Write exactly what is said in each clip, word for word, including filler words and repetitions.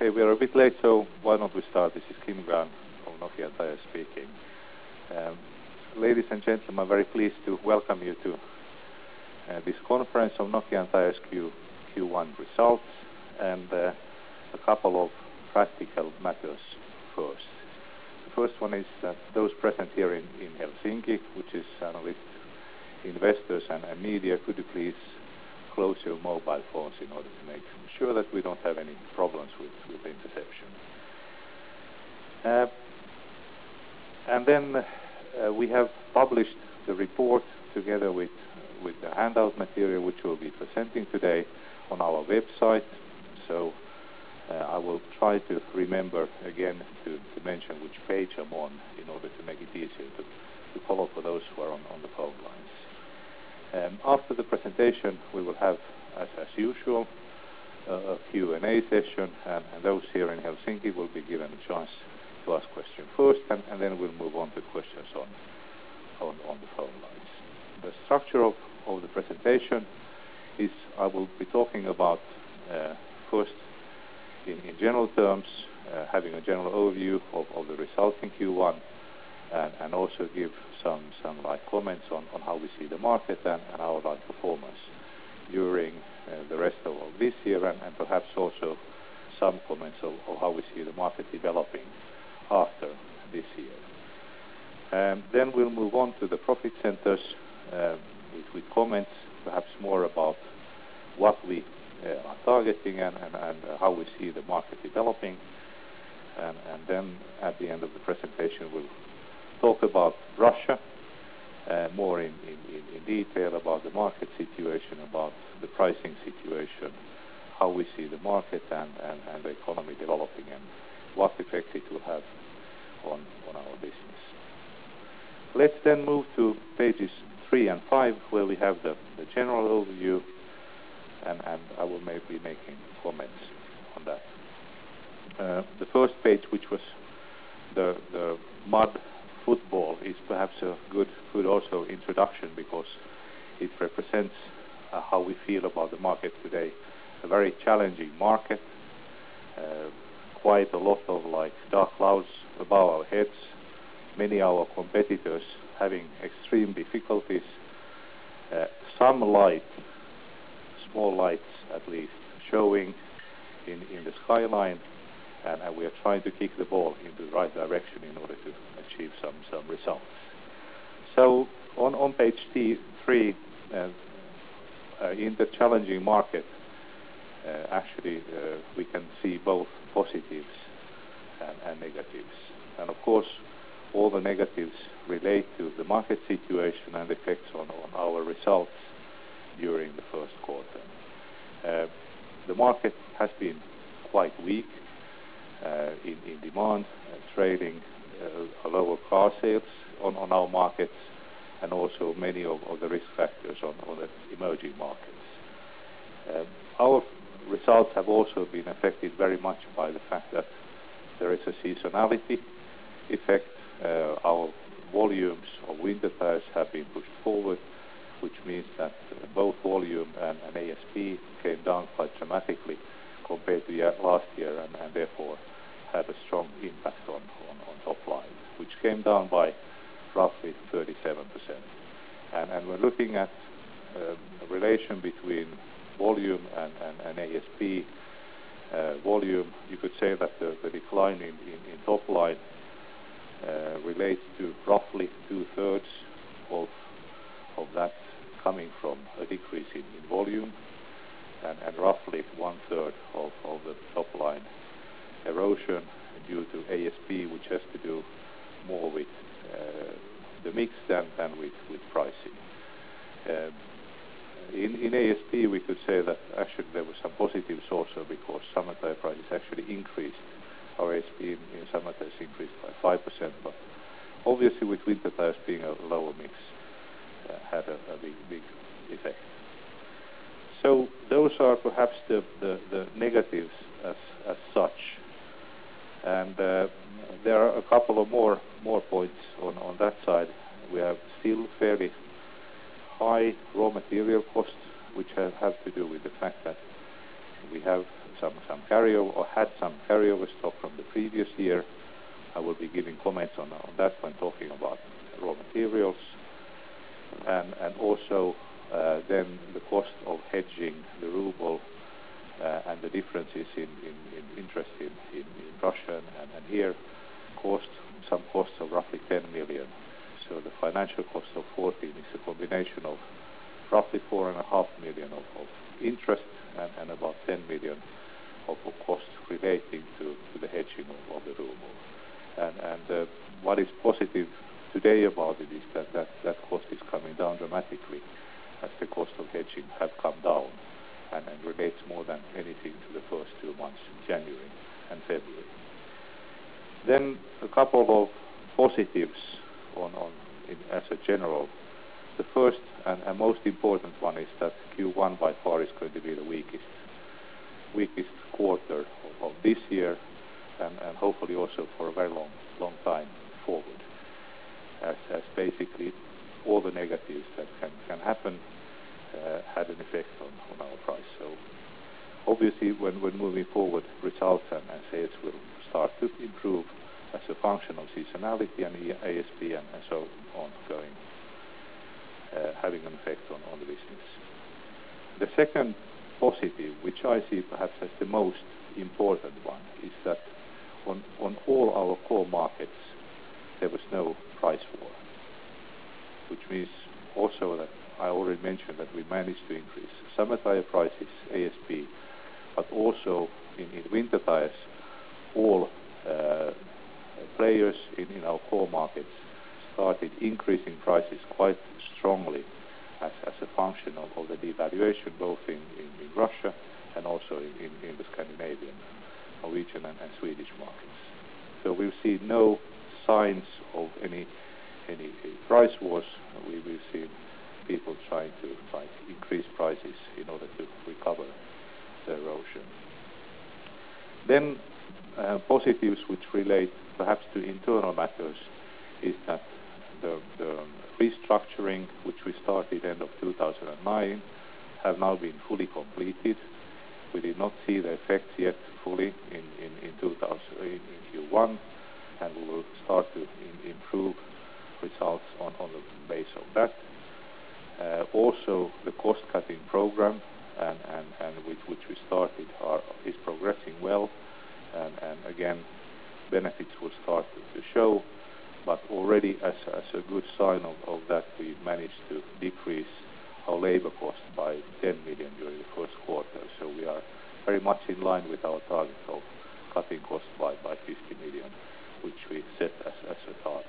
Okay, we are a bit late, so why don't we start? This is Kim Grahn of Nokian Tyres speaking. Um, ladies and gentlemen, I'm very pleased to welcome you to uh, this conference of Nokian Tyres Q, Q1 results and uh, a couple of practical matters first. The first one is that those present here in, in Helsinki, which is analysts, investors and, and media, could you please close your mobile phones in order to make sure that we don't have any problems with, with interception. Uh, and then uh, we have published the report together with, with the handout material which we'll be presenting today on our website. So uh, I will try to remember again to, to mention which page I'm on in order to make it easier to, to follow for those who are on, on the phone lines. Um, after the presentation, we will have, as, as usual, uh, a Q and A session, and, and those here in Helsinki will be given a chance to ask questions first, and, and then we'll move on to questions on, on, on the phone lines. The structure of, of the presentation is I will be talking about uh, first in, in general terms, uh, having a general overview of, of the results in Q one, and, and also give some some like comments on, on how we see the market and, and our like performance during uh, the rest of, of this year, and, and perhaps also some comments of, of how we see the market developing after this year. And then we'll move on to the profit centers uh, with, with comments perhaps more about what we uh, are targeting and, and, and how we see the market developing. And, and then at the end of the presentation we'll talk about Russia, uh, more in, in, in detail about the market situation, about the pricing situation, how we see the market and, and, and the economy developing, and what effect it will have on, on our business. Let's then move to pages three and five, where we have the, the general overview, and, and I will maybe be making comments on that. Uh, the first page, which was the, the mud football, is perhaps a good, good also introduction, because it represents uh, how we feel about the market today. A very challenging market, uh, quite a lot of like dark clouds above our heads, many of our competitors having extreme difficulties, uh, some light, small lights at least, showing in, in the skyline, and, and we are trying to kick the ball into the right direction in order to achieve some, some results. So on, on page three, uh, uh, in the challenging market, uh, actually uh, we can see both positives and, and negatives. And of course, all the negatives relate to the market situation and effects on, on our results during the first quarter. Uh, the market has been quite weak uh, in, in demand, uh, trailing uh, lower car sales on, on our markets, and also many of, of the risk factors on, on the emerging markets. Uh, our results have also been affected very much by the fact that there is a seasonality effect. Uh, our volumes of winter tires have been pushed forward, which means that uh, both volume and, and A S P came down quite dramatically compared to year, last year, and, and therefore had a strong impact on, on, on top line, which came down by roughly thirty-seven percent. And, and we're looking at uh, a relation between volume and, and, and A S P. Uh, volume, you could say that the, the decline in, in, in top line uh, relates to roughly two-thirds of, of that coming from a decrease in, in volume, and, and roughly one-third of, of the top line erosion due to A S P, which has to do more with uh, the mix than, than with, with pricing. Uh, in, in A S P, we could say that actually there were some positives also, because summer tire prices actually increased. Our A S P in, in summer tires increased by five percent, but obviously with winter tires being a lower mix, uh, had a, a big, big effect. So those are perhaps the, the, the negatives as, as such. And uh, there are a couple of more more points on, on that side. We have still fairly high raw material costs, which have, have to do with the fact that we have some, some carryover, or had some carryover stock from the previous year. I will be giving comments on, on that when talking about raw materials. And, and also uh, then the cost of hedging the ruble uh, and the differences in, in, in interest in, in, in Russia. And, and here cost, some costs of roughly ten million. So the financial cost of fourteen is a combination of roughly four and a half million of, of interest and, and about ten million of, of costs relating to, to the hedging of, of the ruble. And, and uh, what is positive today about it is that, that that cost is coming down dramatically as the cost of hedging have come down and, and relates more than anything to the first two months, January and February. Then a couple of positives on, on in, as a general. The first and, and most important one is that Q one by far is going to be the weakest weakest quarter of, of this year and, and hopefully also for a very long long time forward, as, as basically all the negatives that can, can happen uh, had an effect on, on our price. So obviously when, when moving forward, results and, and sales will start to improve as a function of seasonality and A S P and, and so on going, uh, having an effect on, on the business. The second positive, which I see perhaps as the most important one, is that on, on all our core markets there was no price war, which means also that I already mentioned that we managed to increase summer tire prices, A S P, but also in, in winter tires, all uh, players in, in our core markets started increasing prices quite strongly as, as a function of, of the devaluation both in, in, in Russia and also in, in, in the Scandinavian, Norwegian and, and Swedish markets. So we've seen no signs of any any price wars. We, we've seen people trying to, trying to increase prices in order to recover the erosion. Then uh, positives which relate perhaps to internal matters is that the, the restructuring which we started end of two thousand nine have now been fully completed. We did not see the effects yet fully in, in, in, two thousand, in, in Q one, and we will start to in, improve results on, on the base of that. Uh, also the cost-cutting program and, and, and which, which we started are, is progressing well, and, and again benefits will start to, to show, but already as, as a good sign of, of that we managed to decrease our labor cost by ten million during the first quarter. So we are very much in line with our target of cutting costs by, by fifty million, which we set as, as a target.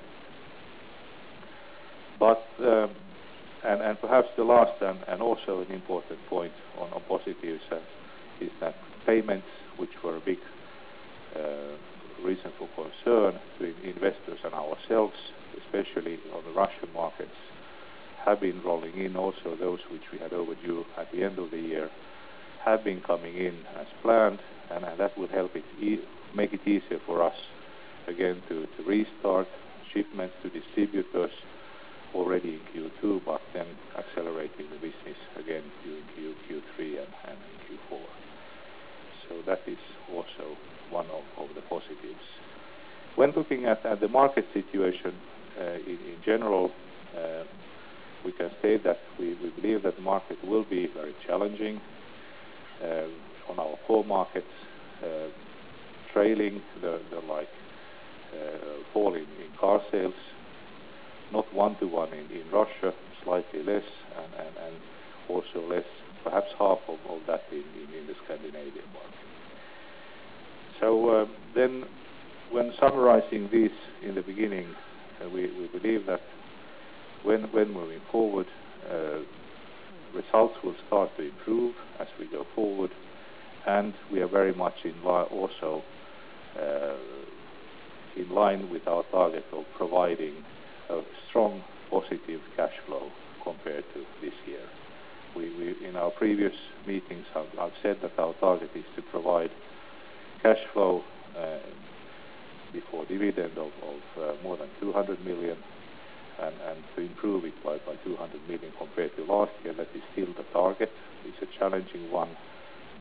But, um, and, and perhaps the last and, and also an important point on, on positives uh, is that payments, which were a big uh, reason for concern to investors and ourselves, especially on the Russian markets, have been rolling in. Also those which we had overdue at the end of the year have been coming in as planned, and, and that will help it e make it easier for us again to, to restart shipments to distributors already in Q two, but then accelerating the business again during Q, Q3 and, and Q four. So that is also one of, of the positives. When looking at, at the market situation uh, in, in general, uh, we can say that we, we believe that the market will be very challenging uh, on our core markets, uh, trailing the, the like uh, fall in, in car sales, not one-to-one in, in Russia, slightly less, and, and, and also less, perhaps half of, of that in, in, in the Scandinavian market. So uh, then, when summarizing this in the beginning, uh, we, we believe that when, when moving forward, uh, results will start to improve as we go forward, and we are very much in li also uh, in line with our target of providing a strong positive cash flow compared to this year. We, we, in our previous meetings, I've, I've said that our target is to provide cash flow uh, before dividend of, of uh, more than two hundred million, and, and to improve it by, by two hundred million compared to last year. That is still the target. It's a challenging one,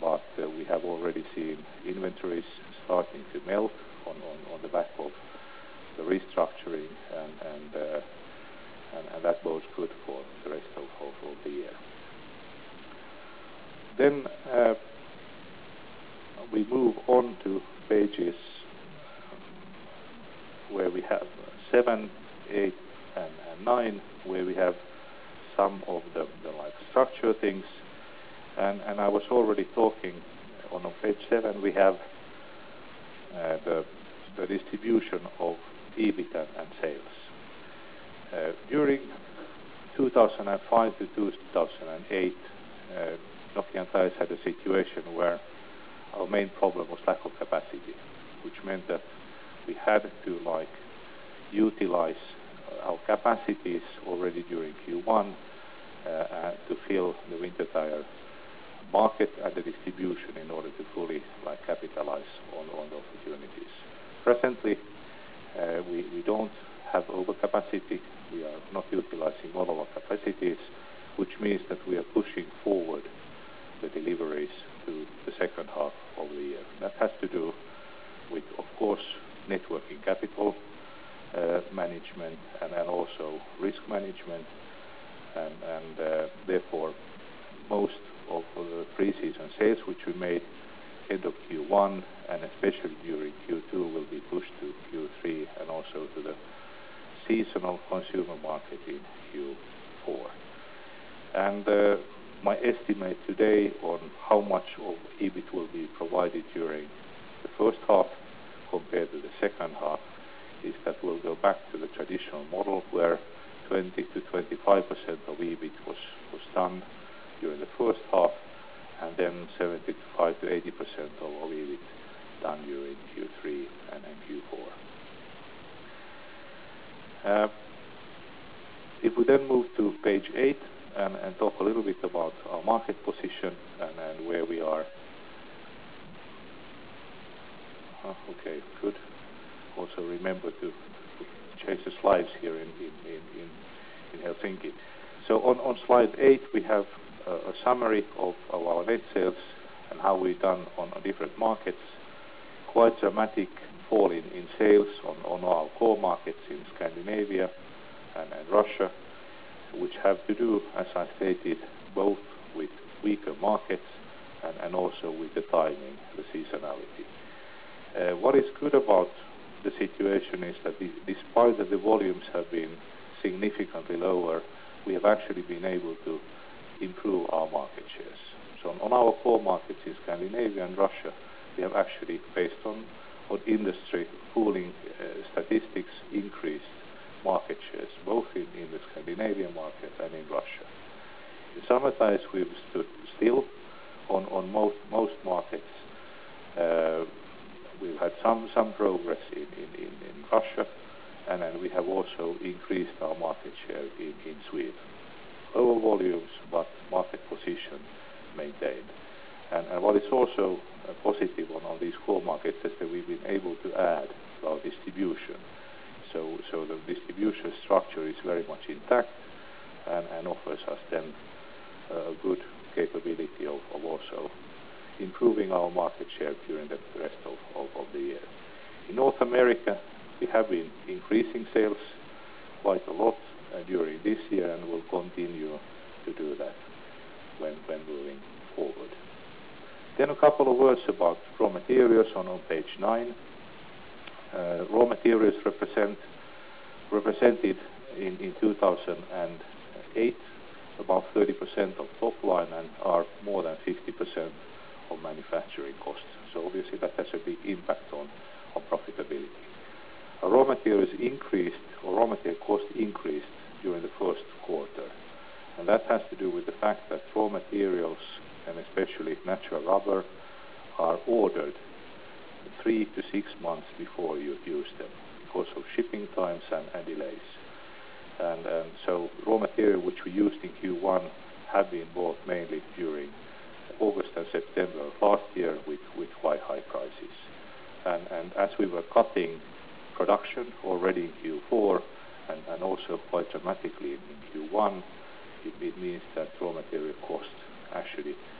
but uh, we have already seen inventories starting to melt on, on, on the back of the restructuring, and and, uh, and and that bodes good for the rest of, of, of the year. Then uh, we move on to pages where we have seven, eight, and, and nine, where we have some of the, the like structure things, and and I was already talking on, on page seven. We have uh, the the distribution of E B I T and, and sales. Uh, during two thousand five to two thousand eight, uh, Nokian Tyres had a situation where our main problem was lack of capacity, which meant that we had to like utilize our capacities already during Q one uh, uh, to fill the winter tire market and the distribution in order to fully like capitalize on, on the opportunities. Presently, uh, we, we don't have overcapacity. We are not utilizing all of our capacities, which means that we are pushing forward the deliveries to the second half of the year. That has to do with, of course, net working capital uh, management and, and also risk management, and, and uh, therefore most of the pre-season sales which we made end of Q one and especially during Q two will be pushed to Q three and also to the seasonal consumer market in Q four. And uh, my estimate today on how much of E B I T will be provided during the first half compared to the second half is that we'll go back to the traditional model where twenty to twenty-five percent of E B I T was, was done during the first half, and then seventy-five to eighty percent of, of E B I T done during Q three and, and Q four. Uh, if we then move to page eight and, and talk a little bit about our market position and, and where we are. Uh, okay, good. Also remember to, to change the slides here in, in, in, in Helsinki. So on, on slide eight we have a, a summary of, of our net sales and how we've done on, on different markets. Quite dramatic fall in, in sales on, on our core markets in Scandinavia and, and Russia, which have to do, as I stated, both with weaker markets and, and also with the timing, the seasonality. Uh, what is good about the situation is that the, despite that the volumes have been significantly lower, we have actually been able to improve our market shares. So on, on our core markets in Scandinavia and Russia, we have actually, based on, on industry pooling uh, statistics, increased market shares, both in, in the Scandinavian market and in Russia. In summer tires, we've stood still on, on most, most markets. Uh, we've had some, some progress in, in, in, in Russia, and then we have also increased our market share in, in Sweden. Lower volumes, but market position maintained. And, and what is also uh, positive on, on these core markets is that we've been able to add to our distribution. So, so the distribution structure is very much intact and, and offers us then a good capability of, of also improving our market share during the rest of, of, of the year. In North America, we have been increasing sales quite a lot uh, during this year and will continue to do that when, when moving forward. Then a couple of words about raw materials on, on page nine. Uh, raw materials represent represented in, in two thousand eight about thirty percent of top line and are more than fifty percent of manufacturing costs. So obviously that has a big impact on, on profitability. Our raw materials increased, or raw material cost increased during the first quarter. And that has to do with the fact that raw materials, and especially natural rubber, are ordered three to six months before you use them because of shipping times and, and delays. And, and so raw material which we used in Q one have been bought mainly during August and September of last year with, with quite high prices. And, and as we were cutting production already in Q four and, and also quite dramatically in, in Q one, it, it means that raw material cost actually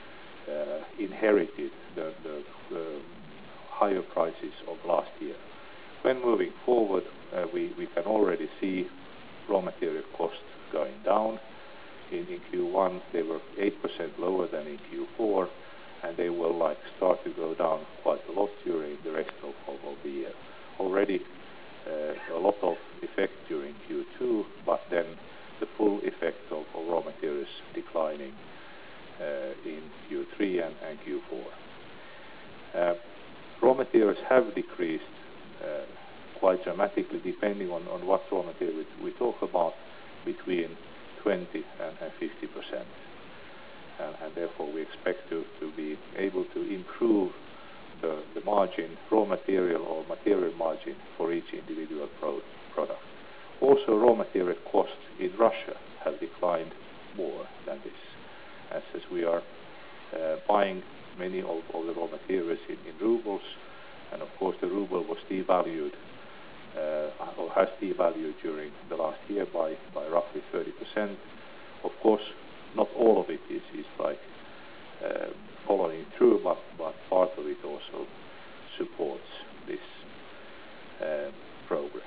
uh, inherited the, the, the higher prices of last year. When moving forward, uh, we, we can already see raw material costs going down. In, in Q one, they were eight percent lower than in Q four, and they will like start to go down quite a lot during the rest of, of, of the year. Already uh, a lot of effect during Q two, but then the full effect of, of raw materials declining uh, in Q three and, and Q four. Uh, raw materials have decreased uh, quite dramatically, depending on, on what raw material we, we talk about, between twenty and fifty percent. And, and therefore we expect to, to be able to improve the, the margin, raw material or material margin for each individual pro product. Also, raw material costs in Russia have declined more than this, as, as we are uh, buying many of, of the raw materials in, in rubles, and of course the ruble was devalued uh, or has devalued during the last year by, by roughly thirty percent. Of course, not all of it is, is like uh, following through, but, but part of it also supports this uh, progress.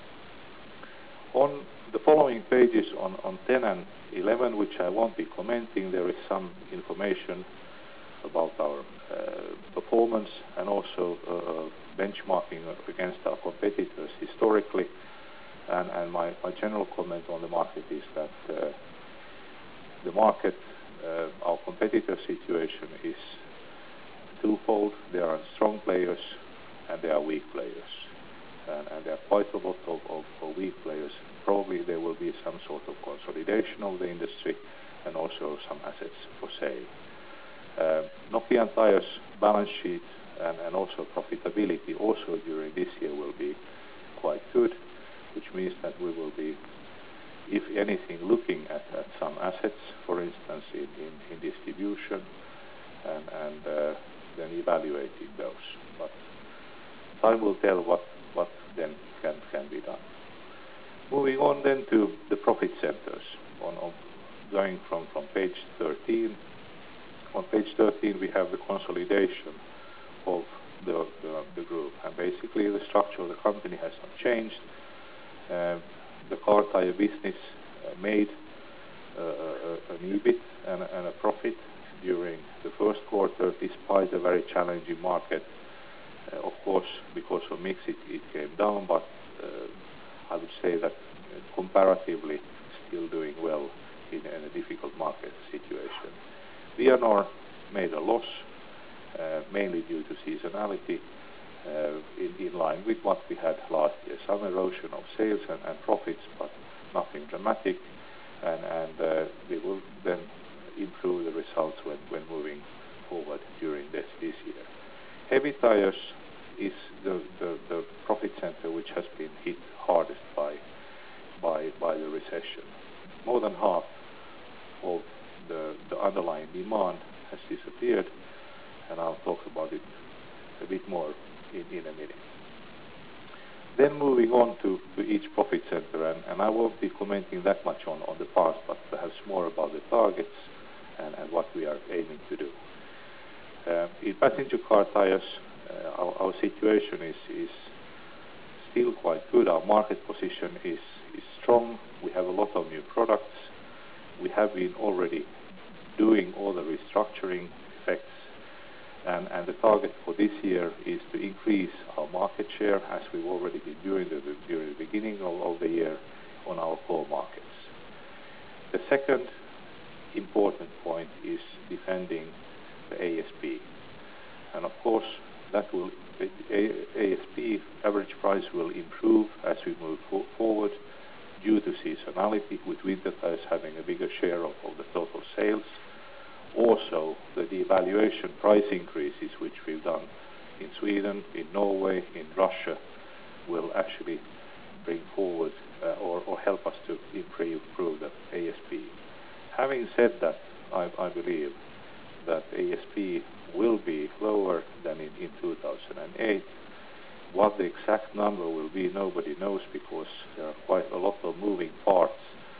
On the following pages, on, on ten and eleven, which I won't be commenting, there is some information about our uh, performance and also uh, benchmarking against our competitors historically. And, and my, my general comment on the market is that uh, the market, uh, our competitor situation is twofold. There are strong players and there are weak players. And, and there are quite a lot of, of, of weak players. Probably there will be some sort of consolidation of the industry and also some assets for sale. Uh, Nokian Tyres' balance sheet and, and also profitability also during this year will be quite good, which means that we will be, if anything, looking at, at some assets, for instance, in, in, in distribution, and, and uh, then evaluating those. But time will tell what, what then can, can be done. Moving on then to the profit centers, on, on going from, from page thirteen. On page thirteen we have the consolidation of the, the, the group, and basically the structure of the company has not changed. Uh, the car tire business uh, made uh, an EBIT and, and a profit during the first quarter, despite a very challenging market. Uh, of course, because of mix it, it came down, but uh, I would say that uh, comparatively still doing well in, in a difficult market situation. Vianor made a loss, uh, mainly due to seasonality, uh, in, in line with what we had last year. Some erosion of sales and, and profits, but nothing dramatic, and, and uh, we will then improve the results when, when moving forward during this, this year. Heavy Tires is the, the, the profit center which has been hit hardest by, by, by the recession. More than half of the, the underlying demand has disappeared, and I'll talk about it a bit more in, in a minute. Then moving on to, to each profit center, and, and I won't be commenting that much on, on the past, but perhaps more about the targets and, and what we are aiming to do. Uh, in passenger car tires, uh, our, our situation is, is still quite good. Our market position is, is strong. We have a lot of new products. We have been already doing all the restructuring effects, and, and the target for this year is to increase our market share, as we've already been doing the, during the beginning of, of the year on our core markets. The second important point is defending the A S P, and of course that will A S P, average price, will improve as we move fo forward due to seasonality, with winter tires having a bigger share of, of the total sales. Also, the devaluation price increases which we've done in Sweden, in Norway, in Russia, will actually bring forward uh, or, or help us to improve, improve the A S P. Having said that, I, I believe that A S P will be lower than in, in two thousand eight. What the exact number will be, nobody knows, because there are quite a lot of moving parts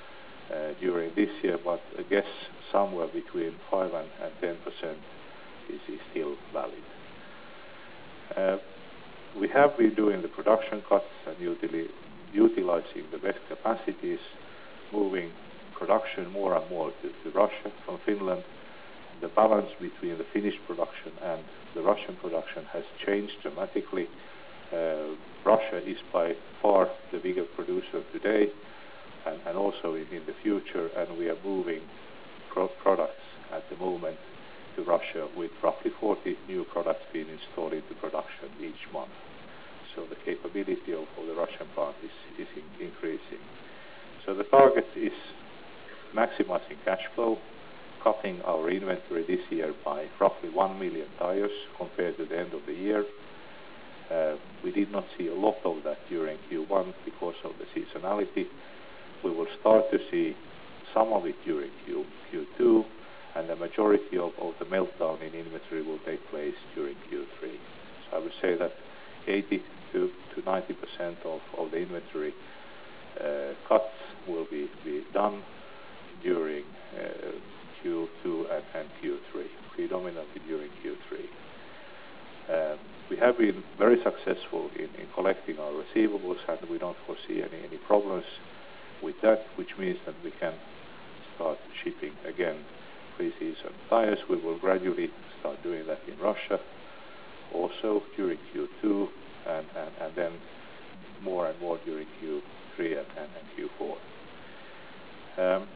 uh, during this year, but I guess somewhere between five and ten percent is, is still valid. Uh, we have been doing the production cuts and utili utilizing the best capacities, moving production more and more to, to Russia from Finland. The balance between the Finnish production and the Russian production has changed dramatically. Uh, Russia is by far the bigger producer today, and, and also in, in the future, and we are moving pro products at the moment to Russia, with roughly forty new products being installed into production each month. So the capability of, of the Russian plant is, is in, increasing. So the target is maximizing cash flow, cutting our inventory this year by roughly one million tires compared to the end of the year. Uh, we did not see a lot of that during Q one because of the seasonality. We will start to see some of it during Q, Q2, and the majority of, of the meltdown in inventory will take place during Q three. So I would say that eighty to ninety percent of, of the inventory uh, cuts will be, be done during uh, Q two and, and Q three, predominantly during Q three. Um, we have been very successful in, in collecting our receivables, and we don't foresee any, any problems with that, which means that we can start shipping again pre-season tires. We will gradually start doing that in Russia also during Q two, and, and, and then more and more during Q three and, and, and Q four. Um,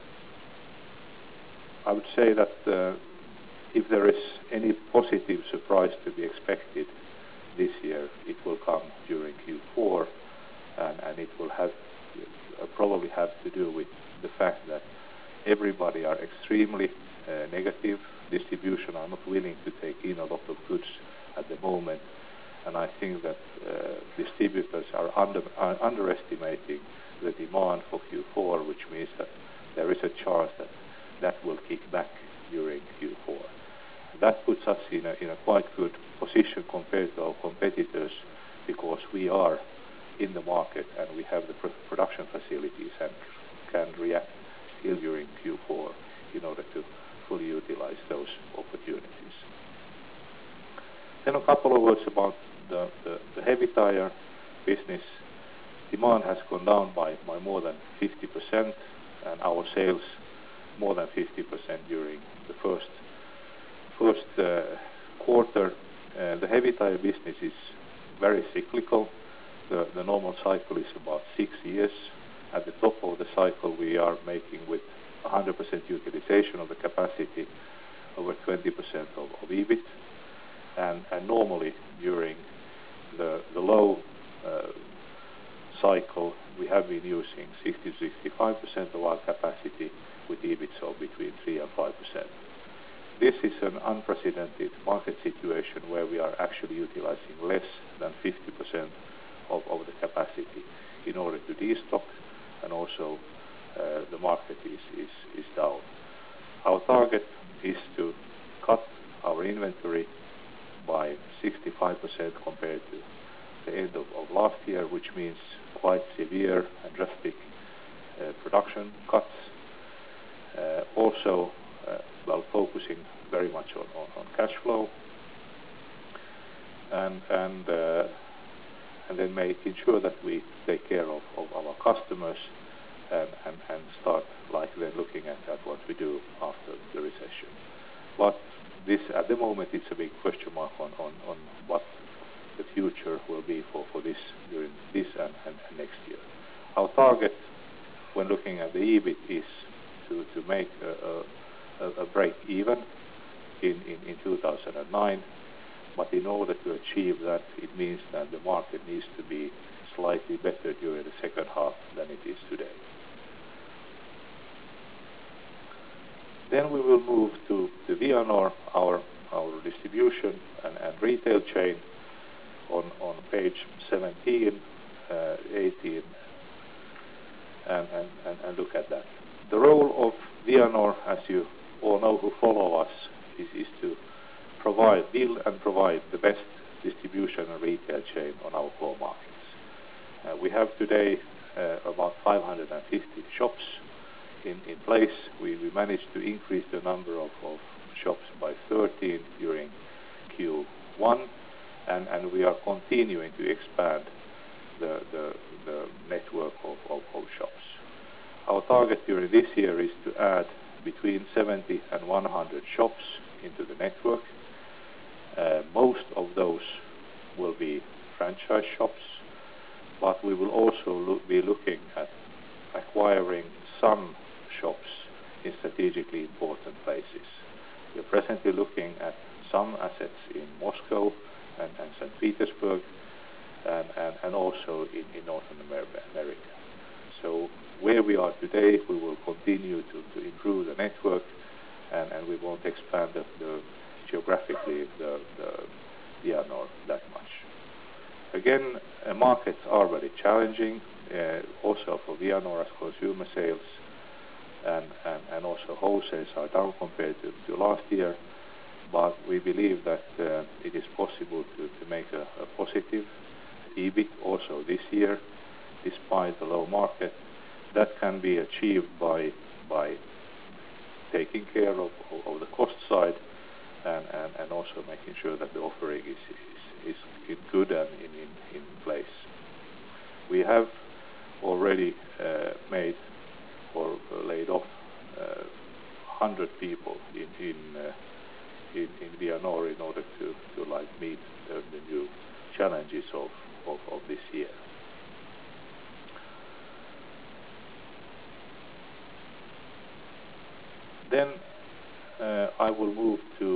I would say that uh, if there is any positive surprise to be expected this year, it will come during Q four, and, and it will have uh, probably have to do with the fact that everybody are extremely uh, negative. Distribution are not willing to take in a lot of goods at the moment, and I think that uh, distributors are, under, are underestimating the demand for Q four, which means that there is a chance that that will kick back during Q four. That puts us in a, in a quite good position compared to our competitors, because we are in the market and we have the pr production facilities and can react still during Q four in order to fully utilize those opportunities. Then a couple of words about the, the, the heavy tire business. Demand has gone down by, by more than fifty percent, and our sales more than fifty percent during the first first uh, quarter. Uh, the heavy tire business is very cyclical. The, the normal cycle is about six years. At the top of the cycle, we are making with one hundred percent utilization of the capacity over twenty percent of, of EBIT. And, and normally during the, the low uh, cycle, we have been using sixty to sixty-five percent of our capacity with EBITs of between three and five percent. This is an unprecedented market situation where we are actually utilizing less than fifty percent of, of the capacity in order to destock, and also uh, the market is, is, is down. Our target is to cut our inventory by sixty-five percent compared to the end of, of last year, which means quite severe and drastic uh, production cuts. Uh, also, uh, well, focusing very much on, on, on cash flow, and and uh, and then making sure that we take care of, of our customers, and, and, and start like then looking at, at what we do after the recession. But this at the moment it's a big question mark on, on, on what the future will be for, for this during this and, and, and next year. Our target when looking at the EBIT is to, to make a, a, a break even in, in, in two thousand nine, but in order to achieve that, it means that the market needs to be slightly better during the second half than it is today. Then we will move to the Vianor, our, our distribution and, and retail chain, on, on page seventeen, uh, eighteen, and, and, and, and look at that. The role of Vianor, as you all know who follow us, is, is to provide, build and provide the best distribution and retail chain on our core markets. Uh, we have today uh, about five hundred fifty shops in, in place. We, we managed to increase the number of, of shops by thirteen during Q one, and, and we are continuing to expand the, the, the network of, of, of shops. Our target during this year is to add between seventy and one hundred shops into the network. Uh, most of those will be franchise shops, but we will also look, be looking at acquiring some shops in strategically important places. We are presently looking at some assets in Moscow and, and Saint Petersburg, and, and, and also in, in Northern America. So where we are today, we will continue to, to improve the network, and, and we won't expand the, the geographically the, the Vianor that much. Again, uh, markets are very challenging, uh, also for Vianor as consumer sales, and, and, and also wholesales are down compared to, to last year, but we believe that uh, it is possible to, to make a, a positive E B I T also this year, despite the low market. That can be achieved by by taking care of, of, of the cost side, and, and, and also making sure that the offering is, is, is good and in, in, in place. We have already uh, made or laid off uh, one hundred people in in, uh, in in Vianor in order to, to like meet the, the new challenges of, of, of this year. Then uh, I will move to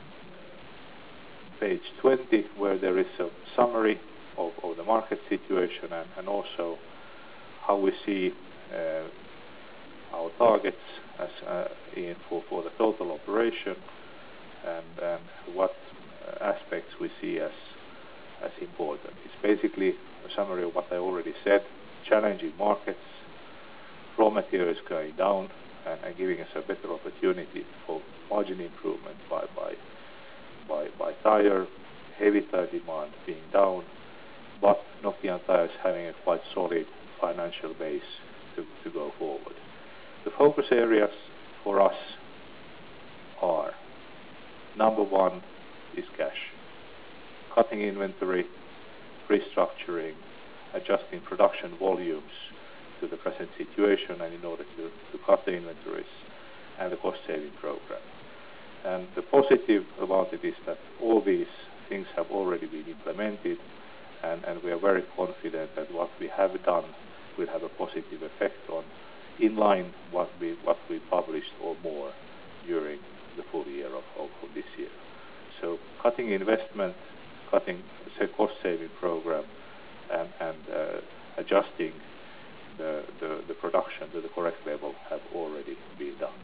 page twenty, where there is a summary of, of the market situation, and, and also how we see uh, our targets as uh, in for, for the total operation, and, and what uh, aspects we see as as important. It's basically a summary of what I already said: challenging markets, raw materials going down, and, and giving us a better opportunity for margin improvement by by by, by tire, heavy tire demand being down, but Nokian Tyres having a quite solid financial base to, to go forward. The focus areas for us are: number one is cash, cutting inventory, restructuring, adjusting production volumes to the present situation, and in order to, to cut the inventories, and the cost saving program. And the positive about it is that all these things have already been implemented, and, and we are very confident that what we have done will have a positive effect on, in line what we what we published or more during the full year of, of, of this year. So cutting investment, cutting the cost saving program, and, and uh, adjusting the, the, the production to the correct level have already been done.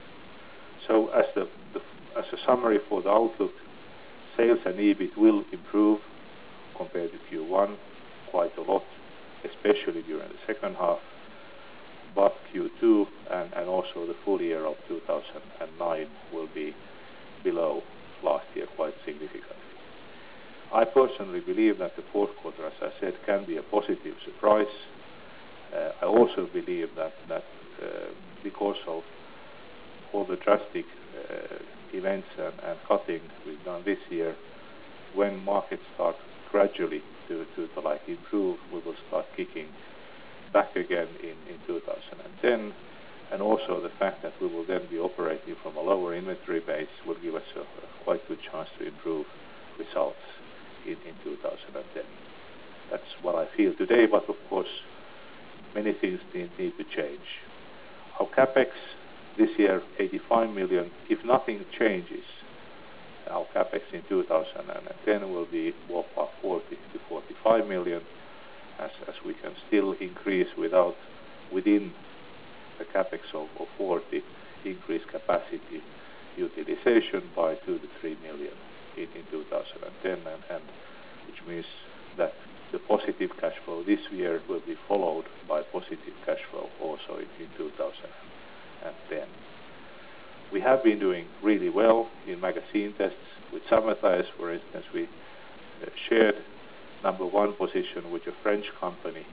So as the, the as a summary for the outlook, sales and E B I T will improve compared to Q one quite a lot, especially during the second half, but Q two and, and also the full year of two thousand nine will be below last year quite significantly. I personally believe that the fourth quarter, as I said, can be a positive surprise. Uh, I also believe that, that uh, because of all the drastic uh, events and, and cutting we've done this year, when markets start gradually to, to, to like improve, we will start kicking back again in, in two thousand ten, and also the fact that we will then be operating from a lower inventory base will give us a, a quite good chance to improve results in, in two thousand ten. That's what I feel today, but of course many things need, need to change. Our capex this year, eighty-five million. If nothing changes, our capex in two thousand ten will be ballpark forty to forty-five million, as, as we can still increase without within the capex of, of forty, increase capacity utilization by two to three million in, in two thousand ten, and, and which means that the positive cash flow this year will be followed by positive cash flow also in, in two thousand ten. We have been doing really well in magazine tests with summer tires, for instance. We uh, shared number one position with a French company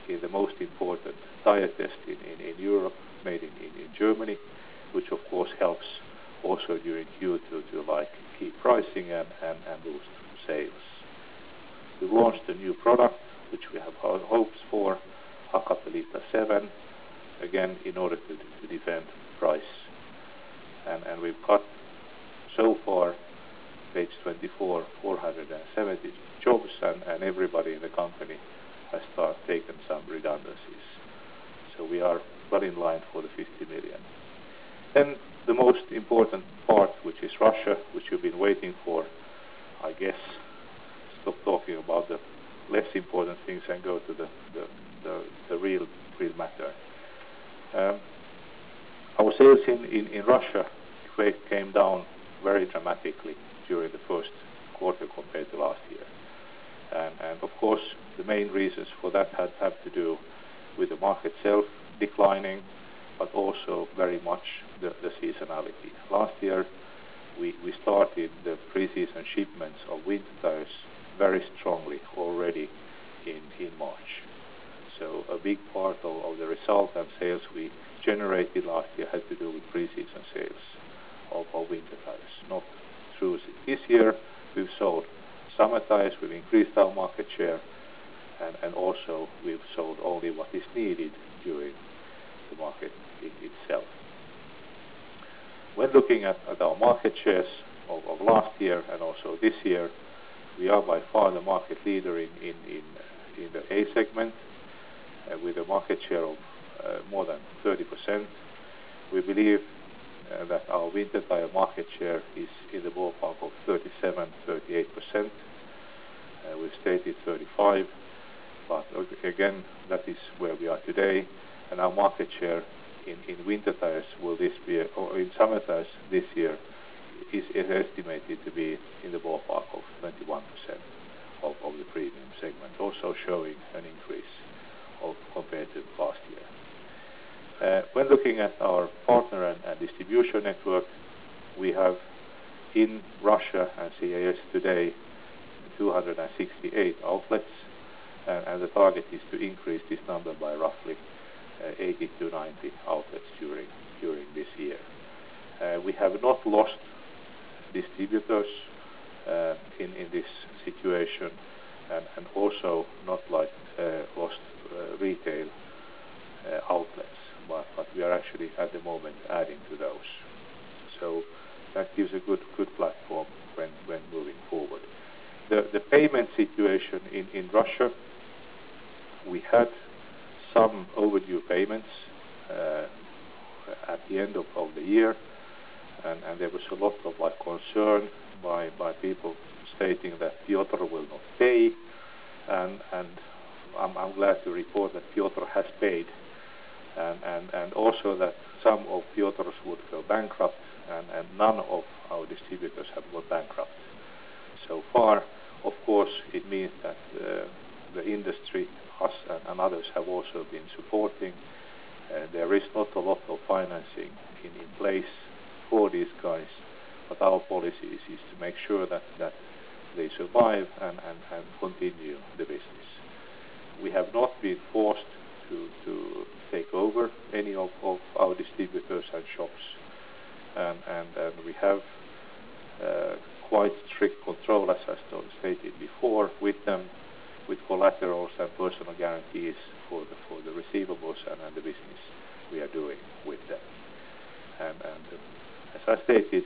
in the most important tire test in, in, in Europe, made in, in, in Germany, which of course helps also during Q two to like keep pricing and, and, and boost sales. We've launched a new product which we have hopes for, Hakkapeliitta seven, again in order to, to defend price. And, and we've cut so far, page twenty-four, four hundred seventy jobs, and, and everybody in the company has start, taken some redundancies. So we are well in line for the fifty million. Then the most important part, which is Russia, which you've been waiting for, I guess. Stop talking about the less important things and go to the, the, the, the real, real matter. Um, our sales in, in, in Russia came down very dramatically during the first quarter compared to last year. And, and of course, the main reasons for that had, have to do with the market itself declining, but also very much the, the seasonality. Last year, we, we started the pre-season shipments of winter tires very strongly already in, in March. So a big part of, of the result and sales we generated last year had to do with pre-season sales of, of winter tires, not through this year. We've sold summer tires, we've increased our market share, and, and also we've sold only what is needed during the market in itself. When looking at, at our market shares of, of last year and also this year, we are by far the market leader in, in, in, in the A segment, uh, with a market share of uh, more than thirty percent. We believe uh, that our winter tire market share is in the ballpark of thirty-seven, thirty-eight percent. Uh, we've stated thirty-five, but again, that is where we are today. And our market share in, in winter tires will this be, or in summer tires this year, is, is estimated to be in the ballpark of twenty-one percent of, of the premium segment, also showing an increase of, compared to last year. Uh, when looking at our partner and, and distribution network, we have in Russia and C I S today two hundred sixty-eight outlets, and, and the target is to increase this number by roughly uh, eighty to ninety outlets during during this year. Uh, we have not lost distributors uh, in, in this situation, and, and also not like uh, lost uh, retail uh, outlets, but, but we are actually at the moment adding to those. So that gives a good good platform when, when moving forward. The, the payment situation in, in Russia, we had some overdue payments uh, at the end of, of the year, and, and there was a lot of like concern by, by people stating that Piotr will not pay, and, and I'm, I'm glad to report that Piotr has paid, and, and, and also that some of Piotr's would go bankrupt, and, and none of our distributors have gone bankrupt so far. Of course, it means that uh, the industry, us and, and others have also been supporting. Uh, there is not a lot of financing in, in place for these guys, but our policy is, is to make sure that, that they survive and, and, and continue the business. We have not been forced to, to take over any of, of our distributors and shops, and, and, and we have uh, quite strict control, as I stated before, with them, with collaterals and personal guarantees for the, for the receivables and, and the business we are doing with them. And, and uh, as I stated,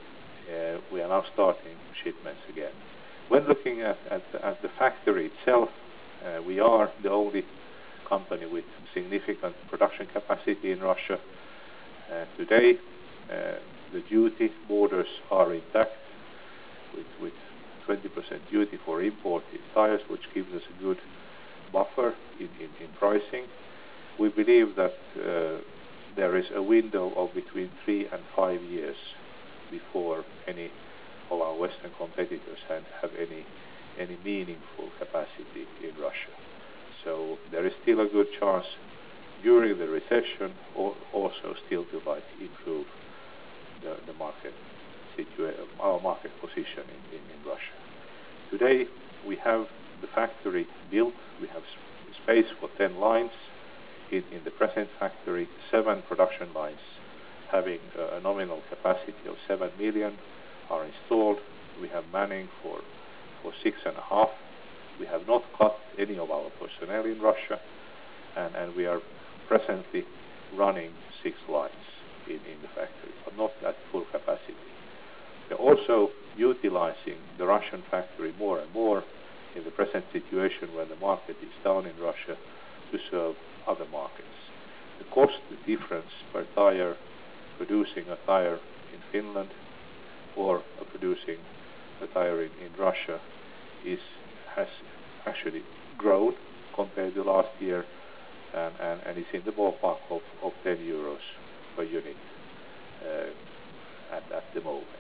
uh, we are now starting shipments again. When looking at, at, at the factory itself, uh, we are the only company with significant production capacity in Russia. Uh, today, uh, the duty borders are intact, with, with twenty percent duty for imported tires, which gives us a good buffer in, in, in pricing. We believe that uh, there is a window of between three and five years before any of our Western competitors have, have any, any meaningful capacity in Russia. So there is still a good chance during the recession, or also still to like improve the, the market situation, our market position in, in, in Russia. Today we have the factory built, we have space for ten lines in, in the present factory, seven production lines having uh, a nominal capacity of seven million are installed. We have manning for, for six and a half. We have not cut any of our personnel in Russia, and, and we are presently running six lines in, in the factory, but not at full capacity. We're also utilizing the Russian factory more and more in the present situation when the market is down in Russia to serve other markets. The cost difference per tire, producing a tire in Finland or producing a tire in, in Russia is has actually grown compared to last year, and, and, and is in the ballpark of, of ten euros per unit uh, at, at the moment.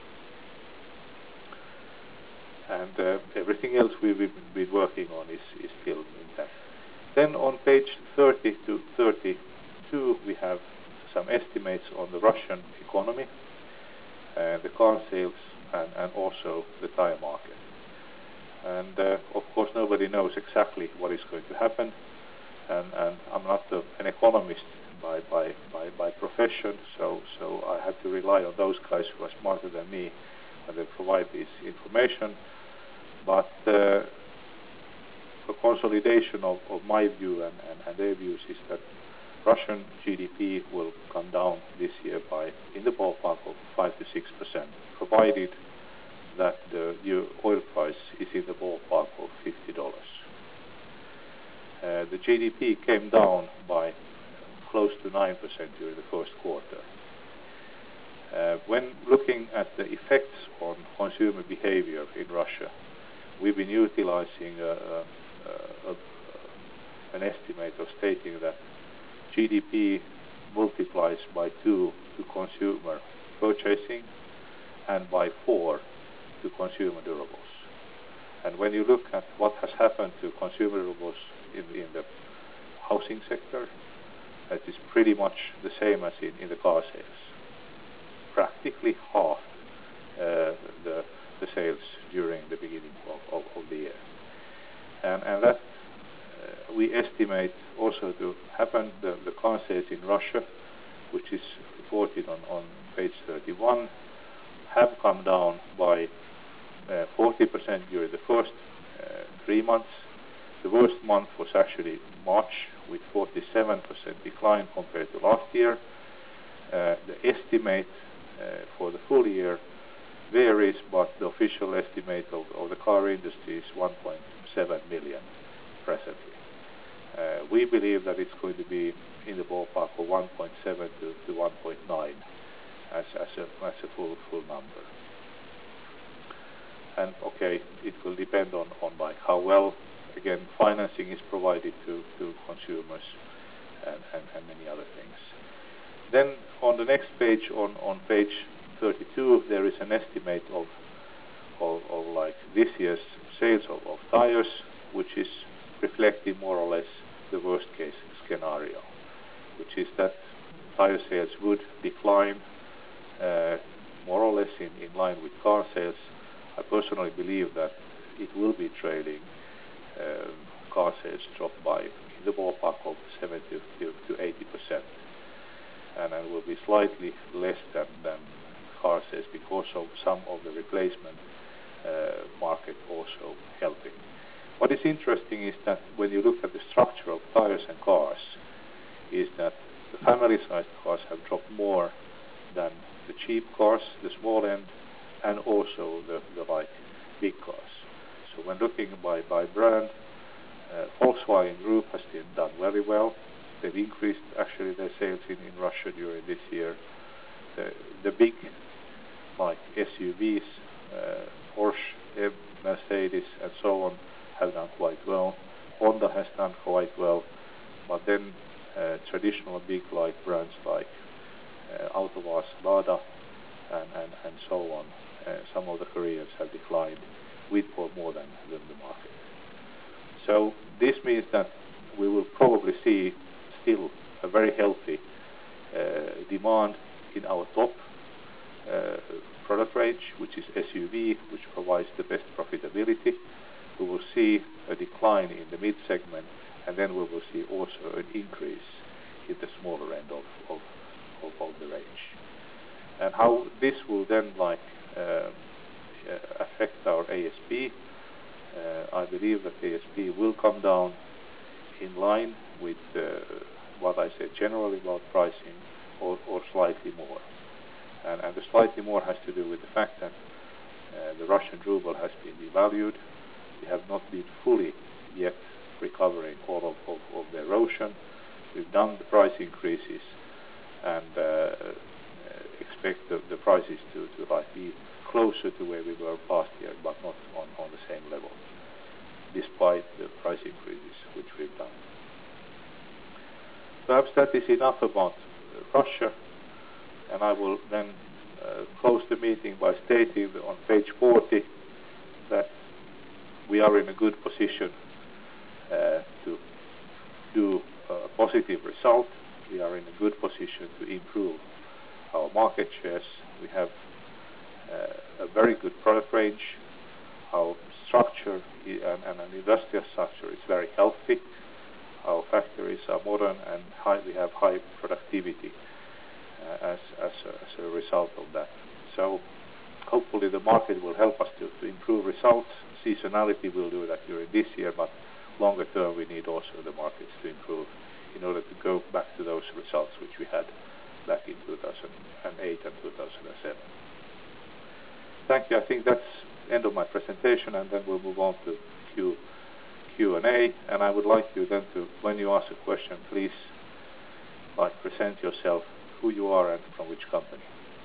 And uh, everything else we've been working on is, is still intact. Then on page thirty to thirty-two we have some estimates on the Russian economy, uh, the car sales, and, and also the tire market. And uh, of course nobody knows exactly what is going to happen, and, and I'm not a, an economist by, by, by, by profession, so, so I have to rely on those guys who are smarter than me when they provide this information. But uh, the consolidation of, of my view and, and, and their views is that Russian G D P will come down this year by in the ballpark of five to six percent, provided that the oil price is in the ballpark of fifty dollars. Uh, the G D P came down by close to nine percent during the first quarter. Uh, when looking at the effects on consumer behavior in Russia, we've been utilizing a, a, a, a, an estimate of stating that G D P multiplies by two to consumer purchasing and by four to consumer durables. And when you look at what has happened to consumer durables in, in the housing sector, that is pretty much the same as in, in the car sales. Practically half uh, the, the sales during the beginning of, of, of the year. And, and that uh, we estimate also to happen, the, the car sales in Russia, which is reported on, on page thirty-one, have come down by uh, forty percent during the first uh, three months. The worst month was actually March, with forty-seven percent decline compared to last year. Uh, the estimate uh, for the full year varies, but the official estimate of, of the car industry is one point seven million presently. Uh, we believe that it's going to be in the ballpark of one point seven to, to one point nine as, as, a, as a full, full number. And okay, it will depend on, on like how well, again, financing is provided to, to consumers and, and, and many other things. Then on the next page, on, on page thirty-two, there is an estimate of, of, of like this year's sales of, of tires, which is reflecting more or less the worst case scenario, which is that tire sales would decline uh, more or less in, in line with car sales. I personally believe that it will be trailing uh, car sales drop by in the ballpark of seventy to eighty percent, and it will be slightly less than, than car sales because of some of the replacement uh, market also helping. What is interesting is that when you look at the structure of tires and cars, is that the family-sized cars have dropped more than the cheap cars, the small end, and also the, the like big cars. So when looking by, by brand, uh, Volkswagen Group has been done very well. They've increased actually their sales in, in Russia during this year. The, the big like S U Vs, uh, Porsche, Mercedes, and so on have done quite well. Honda has done quite well, but then uh, traditional big like brands like uh, Autovaz, Lada, and, and, and so on, uh, some of the Koreans have declined with or more than, than the market. So this means that we will probably see still a very healthy uh, demand in our top uh, product range, which is S U V, which provides the best profitability. We will see a decline in the mid-segment and then we will see also an increase in the smaller end of, of, of, of the range. And how this will then like uh, uh, affect our A S P, uh, I believe that A S P will come down in line with uh, what I said generally about pricing, or, or slightly more. And, and the slightly more has to do with the fact that uh, the Russian ruble has been devalued. We have not been fully yet recovering all of, of, of the erosion. We've done the price increases and uh, expect the, the prices to, to like be closer to where we were last year, but not on, on the same level, despite the price increases which we've done. Perhaps that is enough about uh, Russia, and I will then uh, close the meeting by stating on page forty that we are in a good position uh, to do a positive result. We are in a good position to improve our market shares. We have uh, a very good product range. Our structure and, and an industrial structure is very healthy. Our factories are modern and high, we have high productivity uh, as, as, a, as a result of that. So hopefully the market will help us to, to improve results. Seasonality will do that during this year, but longer term we need also the markets to improve in order to go back to those results which we had back in two thousand eight and two thousand seven. Thank you. I think that's the end of my presentation, and then we'll move on to Q, Q and A. And I would like you then to, when you ask a question, please like present yourself, who you are and from which company.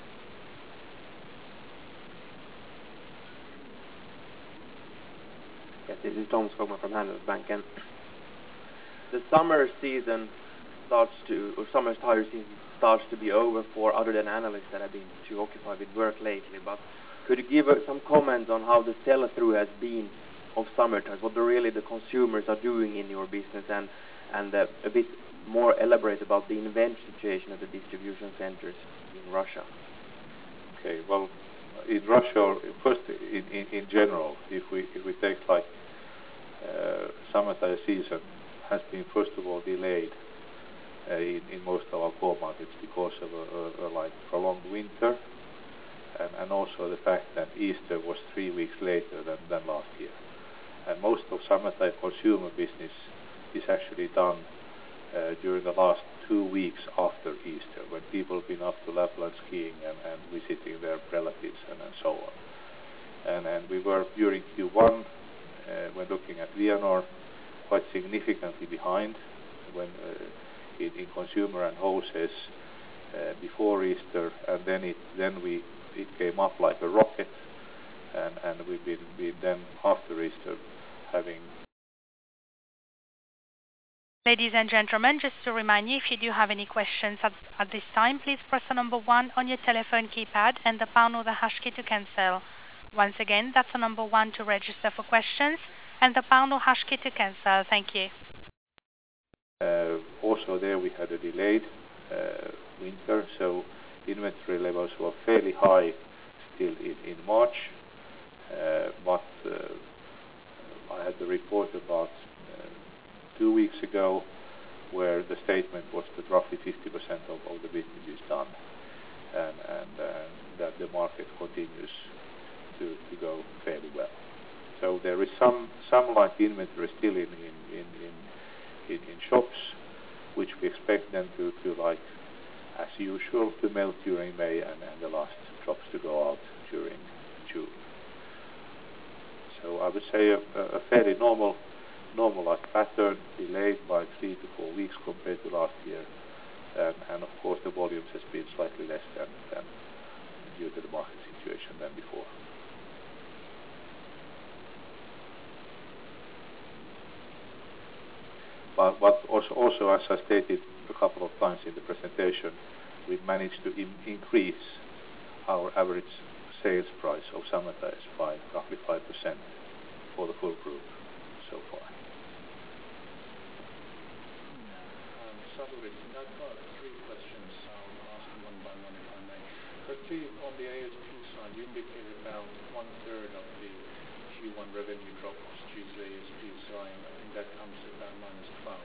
Yes, this is Tom Skogman from Handelsbanken. The summer season starts to, or summer tire season starts to be over for other than analysts that have been too occupied with work lately. But could you give uh, some comments on how the sell-through has been of summer tires? What the, really the consumers are doing in your business, and and uh, a bit more elaborate about the inventory situation at the distribution centers in Russia. Okay, well, in Russia, first in, in, in general, if we if we take like uh, summer tire season has been first of all delayed uh, in, in most of our core markets because of a, a, a like prolonged winter, and, and also the fact that Easter was three weeks later than, than last year. And most of summer tire consumer business is actually done uh, during the last two weeks after Easter, when people have been up to Lapland skiing and, and visiting their relatives and, and so on. And, and we were during Q one, uh, when looking at Vianor, quite significantly behind when uh, in, in consumer and hoses uh, before Easter, and then it then we it came up like a rocket, and, and we've been, been then after Easter having. Ladies and gentlemen, just to remind you, if you do have any questions at, at this time, please press the number one on your telephone keypad and the pound or the hash key to cancel. Once again, that's the number one to register for questions and the pound or hash key to cancel. Thank you. Uh, also there we had a delayed uh, winter, so inventory levels were fairly high still in, in March, uh, but uh, I had the report about uh, two weeks ago where the statement was that roughly fifty percent of, of the business is done, and, and uh, that the market continues to, to go fairly well. So there is some, some like inventory still in, in, in, in In, in shops, which we expect them to, to like as usual to melt during May, and, and the last drops to go out during June. So I would say a, a fairly normal normal like pattern, delayed by three to four weeks compared to last year, and, and of course the volumes has been slightly less than, than due to the market situation than before. But, but also, also, as I stated a couple of times in the presentation, we've managed to in increase our average sales price of summer tires by roughly five percent for the full group so far. Um, Savuri, I've got three questions. I'll ask them one by one if I may. Firstly, on the A S P side, you indicated about one third of the Q one revenue drop was due to A S P, so I think that comes to about minus twelve.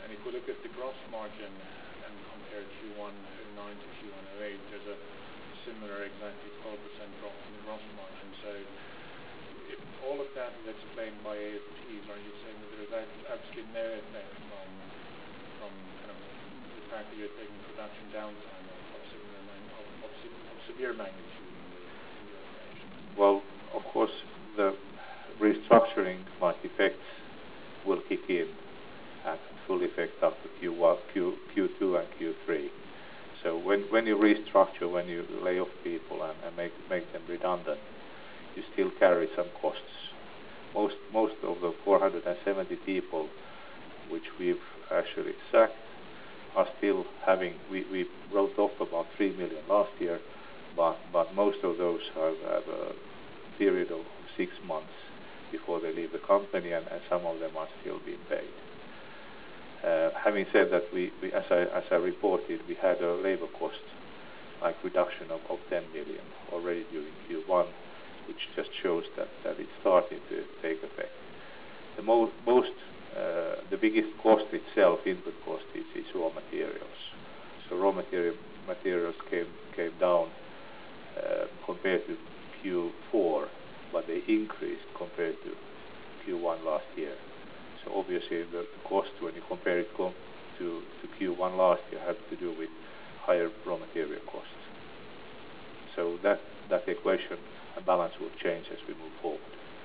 And if we look at the gross margin and compare Q one oh nine to Q one oh eight, there's a similar, exactly twelve percent drop in the gross margin. So if all of that is explained by A S Ps, are you saying that there's absolutely no effect from from kind of the fact that you're taking production downtime of, of, similar man- of, of, of severe magnitude in the, in the operation? Well, of course, the restructuring like effects will kick in and full effect up to Q one, Q, Q2 and Q three. So when, when you restructure, when you lay off people and, and make make them redundant, you still carry some costs. Most most of the four hundred seventy people which we've actually sacked are still having. We, we wrote off about three million last year, but but most of those have, have a period of six months before they leave the company, and, and some of them are still being paid. Uh, having said that, we, we as I as I reported, we had a labor cost like reduction of, of ten million already during Q one, which just shows that, that it's starting to take effect. The mo- most, uh, the biggest cost itself, input cost, is, is raw materials. So raw material materials came came down uh, compared to Q four, but they increased compared to Q one last year. So obviously the, the cost when you compare it com- to, to Q one last year has to do with higher raw material costs. So that, that equation and balance will change as we move forward.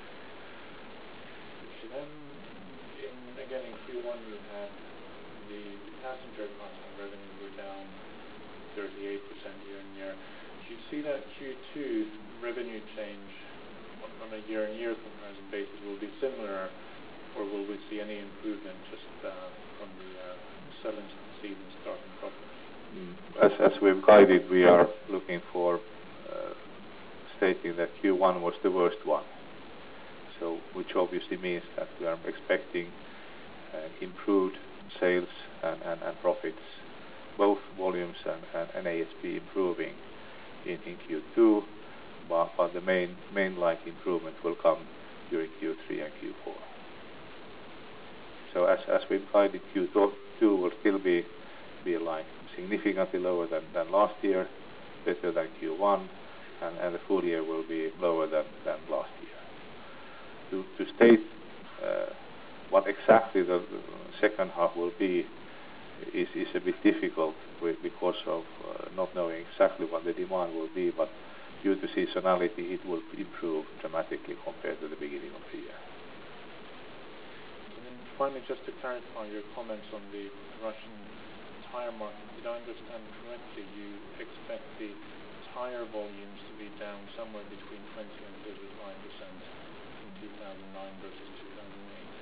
So then, in, again in Q one you had the, the passenger class and revenue were down thirty-eight percent year on year. Do you see that Q two revenue change on, on a year-on-year comparison basis will be similar, or will we see any improvement just uh, from the uh, selling season starting properly? Mm. As, as we've guided, we are looking for uh, stating that Q one was the worst one. So, which obviously means that we are expecting uh, improved sales and, and, and profits, both volumes and, and, and A S P improving in, in Q two, but, but the main main like improvement will come during Q three and Q four. So as as we've guided, Q two will still be be like significantly lower than, than last year, better than Q one, and, and the full year will be lower than, than last year. To, to state uh, what exactly the, the second half will be is, is a bit difficult with, because of uh, not knowing exactly what the demand will be, but due to seasonality it will improve dramatically compared to the beginning of the year. And then finally, just to clarify your comments on the Russian tire market, did I understand correctly you expect the tire volumes to be down somewhere between twenty and thirty-five percent in two thousand nine versus two thousand eight?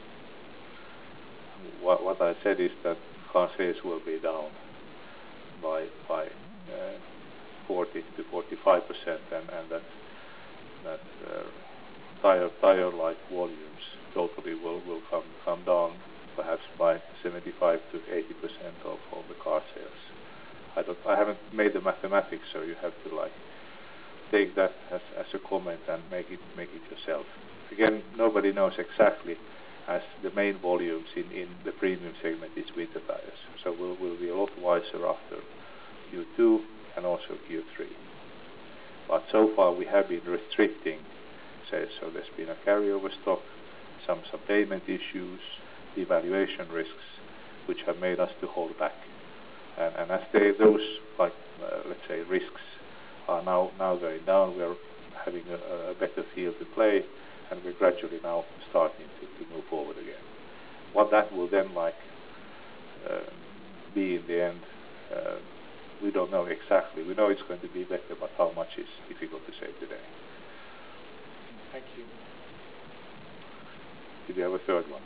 What, what I said is that car sales will be down by by uh, forty to forty-five percent, and, and that that uh, tire tire like volumes totally will, will come come down perhaps by seventy-five to eighty percent of, of the car sales. I don't I haven't made the mathematics, so you have to like take that as, as a comment and make it make it yourself. Again, nobody knows exactly, as the main volumes in, in the premium segment is winter tires. So we'll, we'll be a lot wiser after Q two and also Q three. But so far we have been restricting sales, so there's been a carryover stock, some, some payment issues, devaluation risks, which have made us to hold back. And, and as they, those, like, uh, let's say, risks are now, now going down, we're having a, a better field to play, and we're gradually now starting to, to move forward again. What that will then like uh, be in the end, uh, we don't know exactly. We know it's going to be better, but how much is difficult to say today. Thank you. Did you have a third one?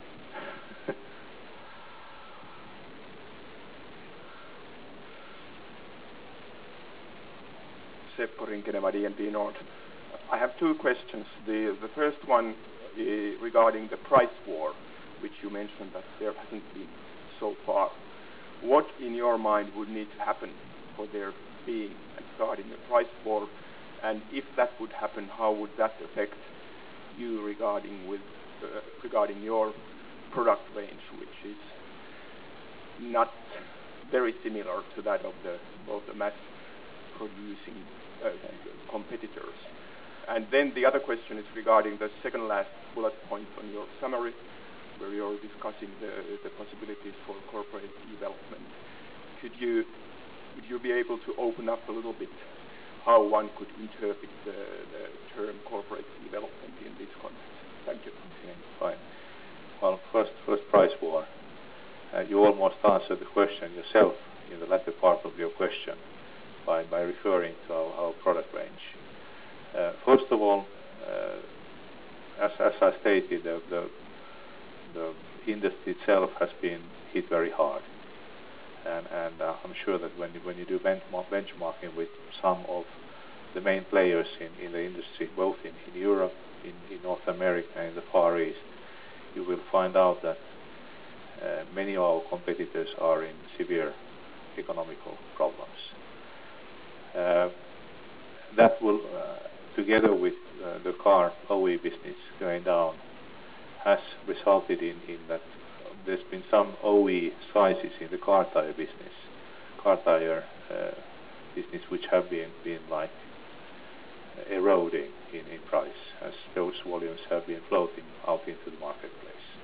Seppo Rinkeneva, D N B North. I have two questions. The the first one uh, regarding the price war, which you mentioned that there hasn't been so far. What, in your mind, would need to happen for there being regarding the price war, and if that would happen, how would that affect you regarding with uh, regarding your product range, which is not very similar to that of the of the mass producing uh, competitors. And then the other question is regarding the second last bullet point on your summary, where you're discussing the, the possibilities for corporate development. Could you would you be able to open up a little bit how one could interpret the, the term corporate development in this context? Thank you. Okay, fine. Well, first, first price war. Uh, you almost answered the question yourself in the latter part of your question by, by referring to our, our product range. Uh, first of all, uh, as, as I stated, the, the, the industry itself has been hit very hard. And, and uh, I'm sure that when you, when you do benchmark, benchmarking with some of the main players in, in the industry, both in, in Europe, in, in North America, and in the Far East, you will find out that uh, many of our competitors are in severe economical problems. Uh, that will, uh, together with uh, the car O E business going down, has resulted in, in that there's been some O E sizes in the car tire business, car tire uh, business, which have been, been like eroding in, in price as those volumes have been floating out into the marketplace.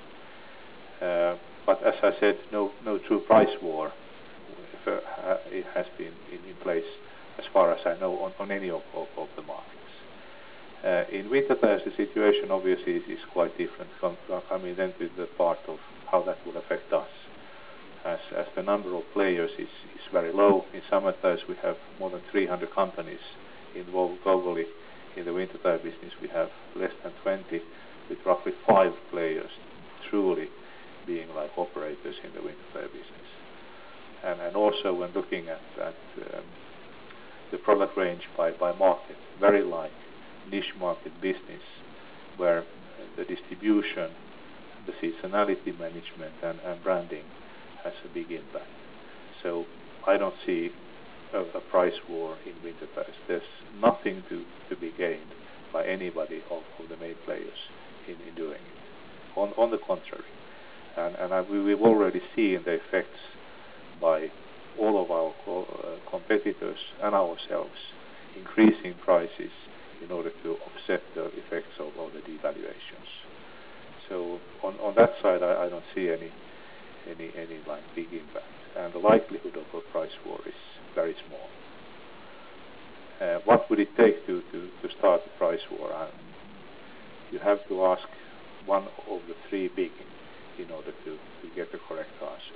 Uh, but as I said, no, no true price war if, uh, it has been in, in place as far as I know on, on any of, of, of the markets. Uh, in winter tires, the situation obviously is, is quite different. From, coming then to the part of how that will affect us, as, as the number of players is, is very low. In summer tires, we have more than three hundred companies involved globally. In the winter tire business, we have less than twenty, with roughly five players truly being like operators in the winter tire business. And, and also when looking at, at um, the product range by, by market, very like niche market business, where the distribution, the seasonality management and, and branding has a big impact. So I don't see a, a price war in winter tires. There's nothing to, to be gained by anybody of, of the main players in, in doing it. On, on the contrary. And, and I, we, we've already seen the effects by all of our co uh, competitors and ourselves increasing prices in order to offset the effects of, of the devaluations. So on, on that side, I, I don't see any, any, any like big impact, and the likelihood of a price war is very small. Uh, what would it take to, to, to start a price war? Um, you have to ask one of the three big in order to, to get the correct answer.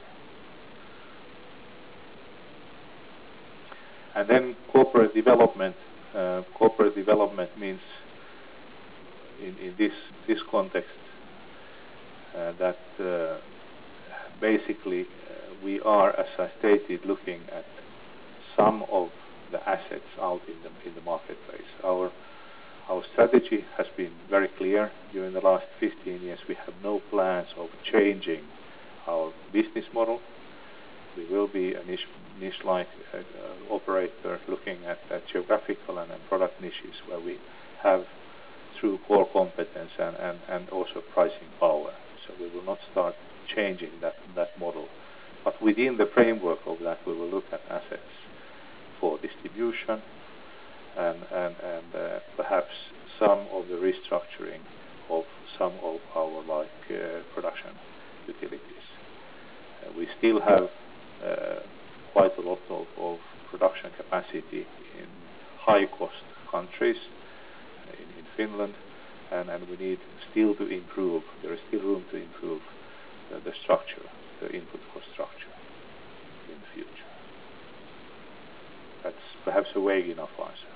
And then corporate development. Uh, corporate development means, in, in this this context, uh, that uh, basically uh, we are, as I stated, looking at some of the assets out in the in the marketplace. Our our strategy has been very clear during the last fifteen years. We have no plans of changing our business model. We will be a niche, niche-like uh, uh, operator looking at, at geographical and, and product niches where we have true core competence and, and, and also pricing power. So we will not start changing that, that model. But within the framework of that, we will look at assets for distribution and, and, and uh, perhaps some of the restructuring of some of our like uh, production utilities. Uh, we still have uh, quite a lot of, of production capacity in high-cost countries, in, in Finland, and, and we need still to improve. There is still room to improve the, the structure, the input cost structure in the future. That's perhaps a vague enough answer.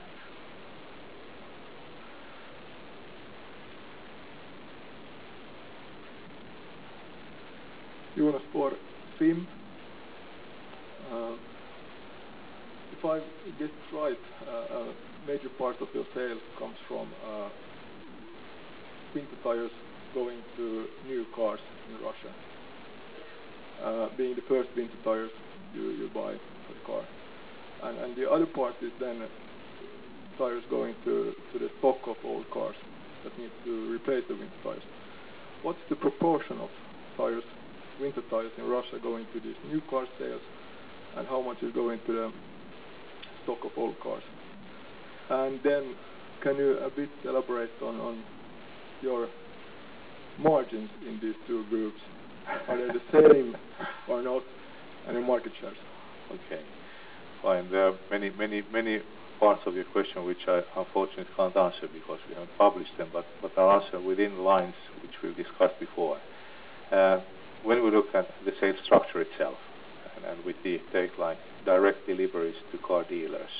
Jonas for F I M. Uh, if I get it right, uh, a major part of your sales comes from uh, winter tires going to new cars in Russia, uh, being the first winter tires you, you buy for the car. And, and the other part is then tires going to, to the stock of old cars that need to replace the winter tires. What's the proportion of tires, winter tires sales in Russia go into these new car sales, and how much is going to the stock of old cars? And then can you a bit elaborate on, on your margins in these two groups? Are they the same or not? And your market shares? Okay, fine. There are many, many, many parts of your question which I unfortunately can't answer because we haven't published them, but, but I'll answer within lines which we've discussed before. Uh, when we look at the sales structure itself, and, and we take like direct deliveries to car dealers,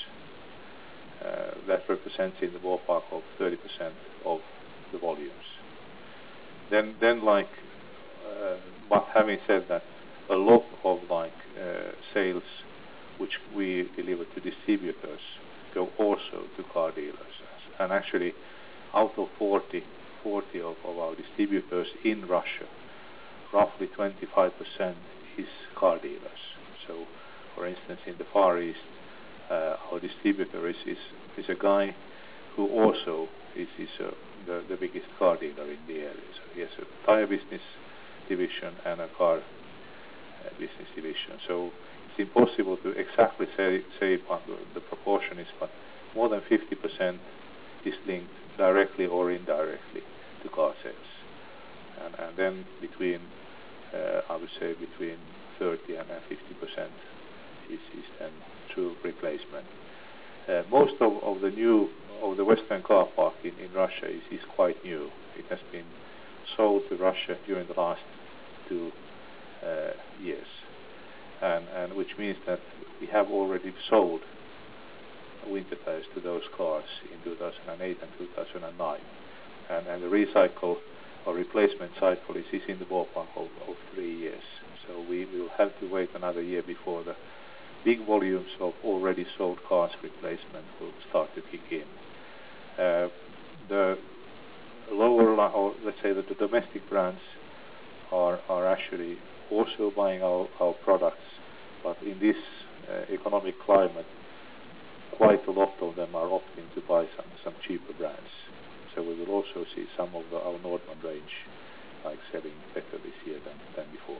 uh, that represents in the ballpark of thirty percent of the volumes. Then, then like, uh, but having said that, a lot of like uh, sales which we deliver to distributors go also to car dealers. And actually, out of forty, forty of, of our distributors in Russia, roughly twenty-five percent is car dealers. So, for instance, in the Far East, uh, our distributor is, is, is a guy who also is, is uh, the, the biggest car dealer in the area. So he has a tire business division and a car uh, business division. So it's impossible to exactly say, say what the proportion is, but more than fifty percent is linked directly or indirectly to car sales. And, and then between, uh, I would say between thirty and fifty percent is, is then true replacement. Uh, most of, of the new, of the Western car park in, in Russia is, is quite new. It has been sold to Russia during the last two uh, years. And, and which means that we have already sold winter tires to those cars in two thousand eight and two thousand nine. And, and the recycle or replacement cycle is, is in the ballpark of, of three years. So we will have to wait another year before the big volumes of already sold cars replacement will start to kick in. Uh, the lower, or let's say that the domestic brands are, are actually also buying our, our products, but in this uh, economic climate, quite a lot of them are opting to buy some, some cheaper brands. So we will also see some of the, our Nordman range like selling better this year than, than before.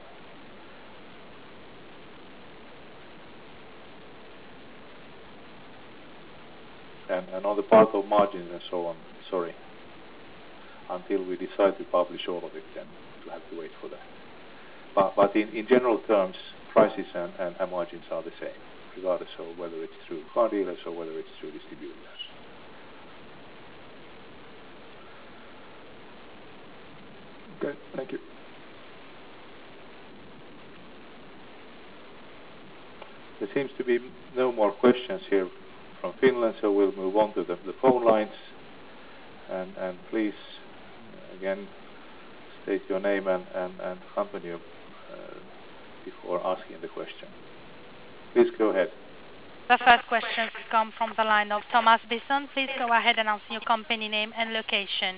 And, and on the part of margins and so on, sorry, until we decide to publish all of it, then we'll have to wait for that. But, but in, in general terms, prices and, and, and margins are the same, regardless of whether it's through car dealers or whether it's through distributors. Okay, thank you. There seems to be no more questions here from Finland, so we'll move on to the, the phone lines. And, and please, again, state your name and, and, and company uh, before asking the question. Please go ahead. The first question comes from the line of Thomas Besson. Please go ahead and answer your company name and location.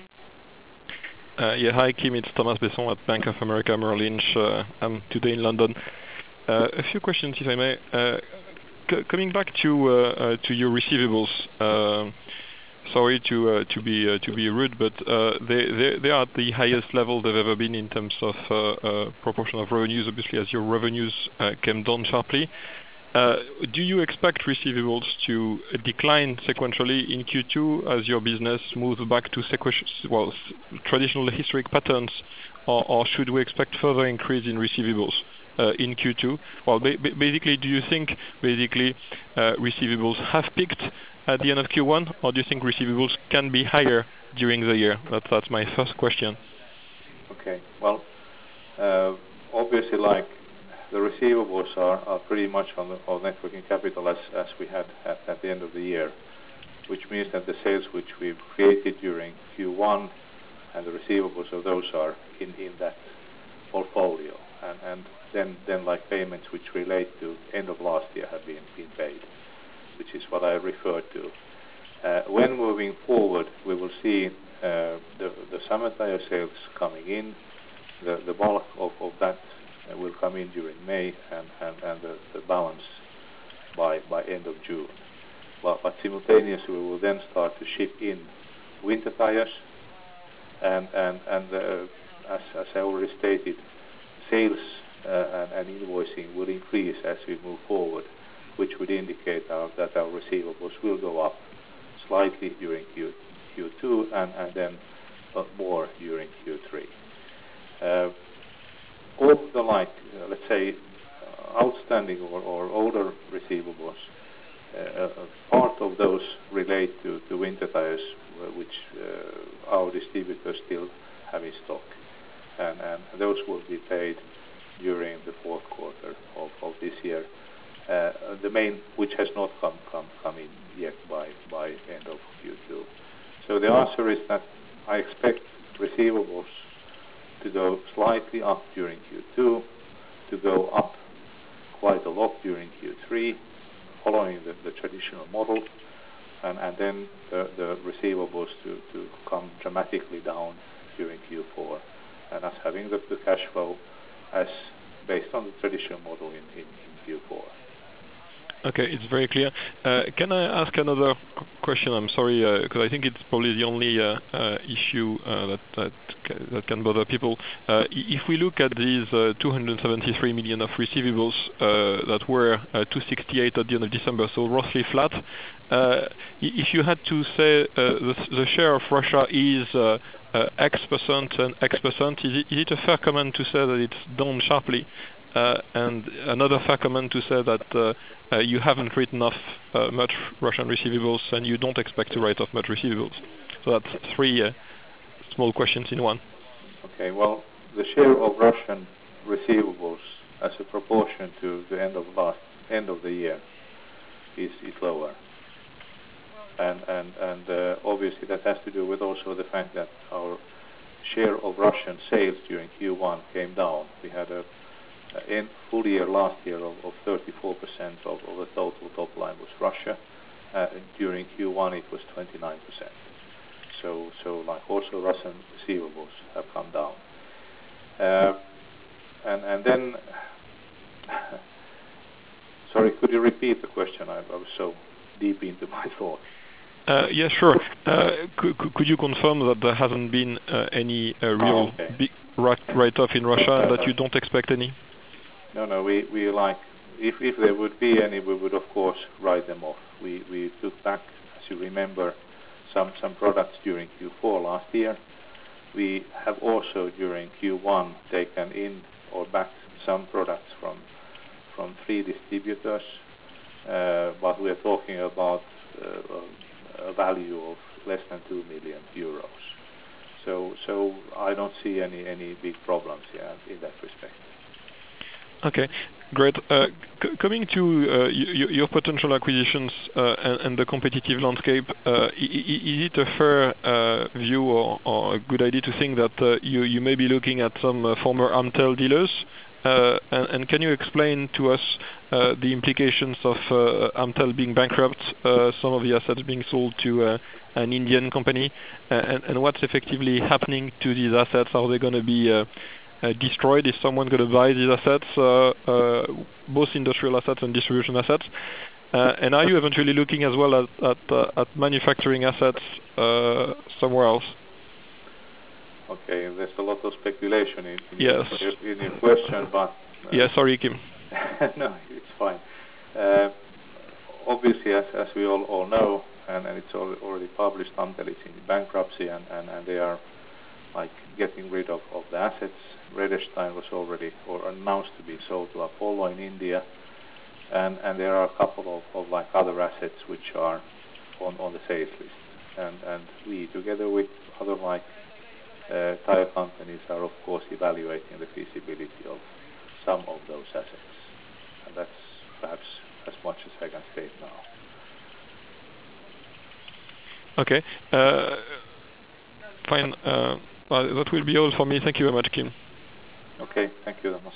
Uh, yeah, hi Kim, it's Thomas Besson at Bank of America Merrill Lynch. Uh, I'm today in London. Uh, a few questions, if I may. Uh, c coming back to uh, uh, to your receivables. Uh, sorry to uh, to be uh, to be rude, but uh, they, they they are at the highest level they've ever been in terms of uh, uh, proportion of revenues. Obviously, as your revenues uh, came down sharply. Uh, do you expect receivables to decline sequentially in Q two as your business moves back to well, traditional historic patterns, or, or should we expect further increase in receivables uh, in Q two? Well, ba basically, do you think basically uh, receivables have peaked at the end of Q one, or do you think receivables can be higher during the year? That's that's my first question. Okay. Well, uh, obviously, like. The receivables are, are pretty much on the on net working capital as, as we had at, at the end of the year, which means that the sales which we've created during Q one and the receivables of those are in, in that portfolio. And, and then, then like payments which relate to end of last year have been, been paid, which is what I referred to. Uh, when moving forward, we will see uh, the, the summer tire sales coming in, the, the bulk of, of that Uh, will come in during May and, and, and the, the balance by, by end of June. But, but simultaneously we will then start to ship in winter tires and, and, and uh, as, as I already stated, sales uh, and, and invoicing will increase as we move forward, which would indicate our, that our receivables will go up slightly during Q, Q2 and, and then uh, more during Q three. Uh, all the like, uh, let's say, uh, outstanding or, or older receivables, uh, part of those relate to, to winter tires, uh, which uh, our distributors still have in stock, and, and those will be paid during the fourth quarter of, of this year. Uh, the main, which has not come come come in yet by by end of Q two. So the answer is that I expect receivables to go slightly up during Q two, to go up quite a lot during Q three, following the, the traditional model, and, and then the, the receivables to, to come dramatically down during Q four, and us having the, the cash flow as based on the traditional model in, in, in Q four. Okay, it's very clear. Uh, can I ask another qu- question? I'm sorry, because uh, I think it's probably the only uh, uh, issue uh, that, that that can bother people. Uh, if we look at these uh, two hundred seventy-three million of receivables uh, that were uh, two hundred sixty-eight at the end of December, so roughly flat, uh, if you had to say uh, the, the share of Russia is uh, uh, X percent and X percent, is it, is it a fair comment to say that it's down sharply? Uh, and another fair comment to say that uh, uh, you haven't written off uh, much Russian receivables and you don't expect to write off much receivables. So that's three uh, small questions in one. Okay, well, the share of Russian receivables as a proportion to the end of last end of the year is, is lower, and and and uh, obviously that has to do with also the fact that our share of Russian sales during Q one came down. We had a Uh, in full year last year of, of thirty-four percent of, of the total top line was Russia. Uh, during Q one it was twenty-nine percent. So, so like also Russian receivables have come down. Uh, and and then, sorry, could you repeat the question? I, I was so deep into my thoughts. Uh, yeah, sure. Uh, could, could you confirm that there hasn't been uh, any uh, real oh, okay. big write-off in Russia and that you don't expect any? No, no, we, we like, if, if there would be any, we would of course write them off. We, we took back, as you remember, some, some products during Q four last year. We have also during Q one taken in or back some products from, from three distributors, uh, but we're talking about uh, a value of less than two million euros. So, so I don't see any, any big problems here in that respect. Okay, great. Uh, c- coming to uh, y- your potential acquisitions uh, and, and the competitive landscape, uh, I- I- is it a fair uh, view or, or a good idea to think that uh, you, you may be looking at some uh, former Amtel dealers? Uh, and, and can you explain to us uh, the implications of uh, Amtel being bankrupt, uh, some of the assets being sold to uh, an Indian company, uh, and, and what's effectively happening to these assets? Are they going to be uh, Uh, destroyed? Is someone going to buy these assets, uh, uh, both industrial assets and distribution assets? Uh, and are you eventually looking as well at at, uh, at manufacturing assets uh, somewhere else? Okay, there's a lot of speculation in, in, yes. your, in your question, but... Uh, yeah, sorry, Kim. No, it's fine. Uh, obviously, as, as we all, all know, and, and it's all, already published, Amtel is in bankruptcy, and, and, and they are like getting rid of, of the assets. Redestein was already or announced to be sold to Apollo in India, and, and there are a couple of, of like other assets which are on, on the sales list, and, and we together with other like uh, tire companies are of course evaluating the feasibility of some of those assets, and that's perhaps as much as I can say now. Okay, uh, fine. Uh, well, that will be all for me. Thank you very much, Kim. Okay, thank you, Thomas.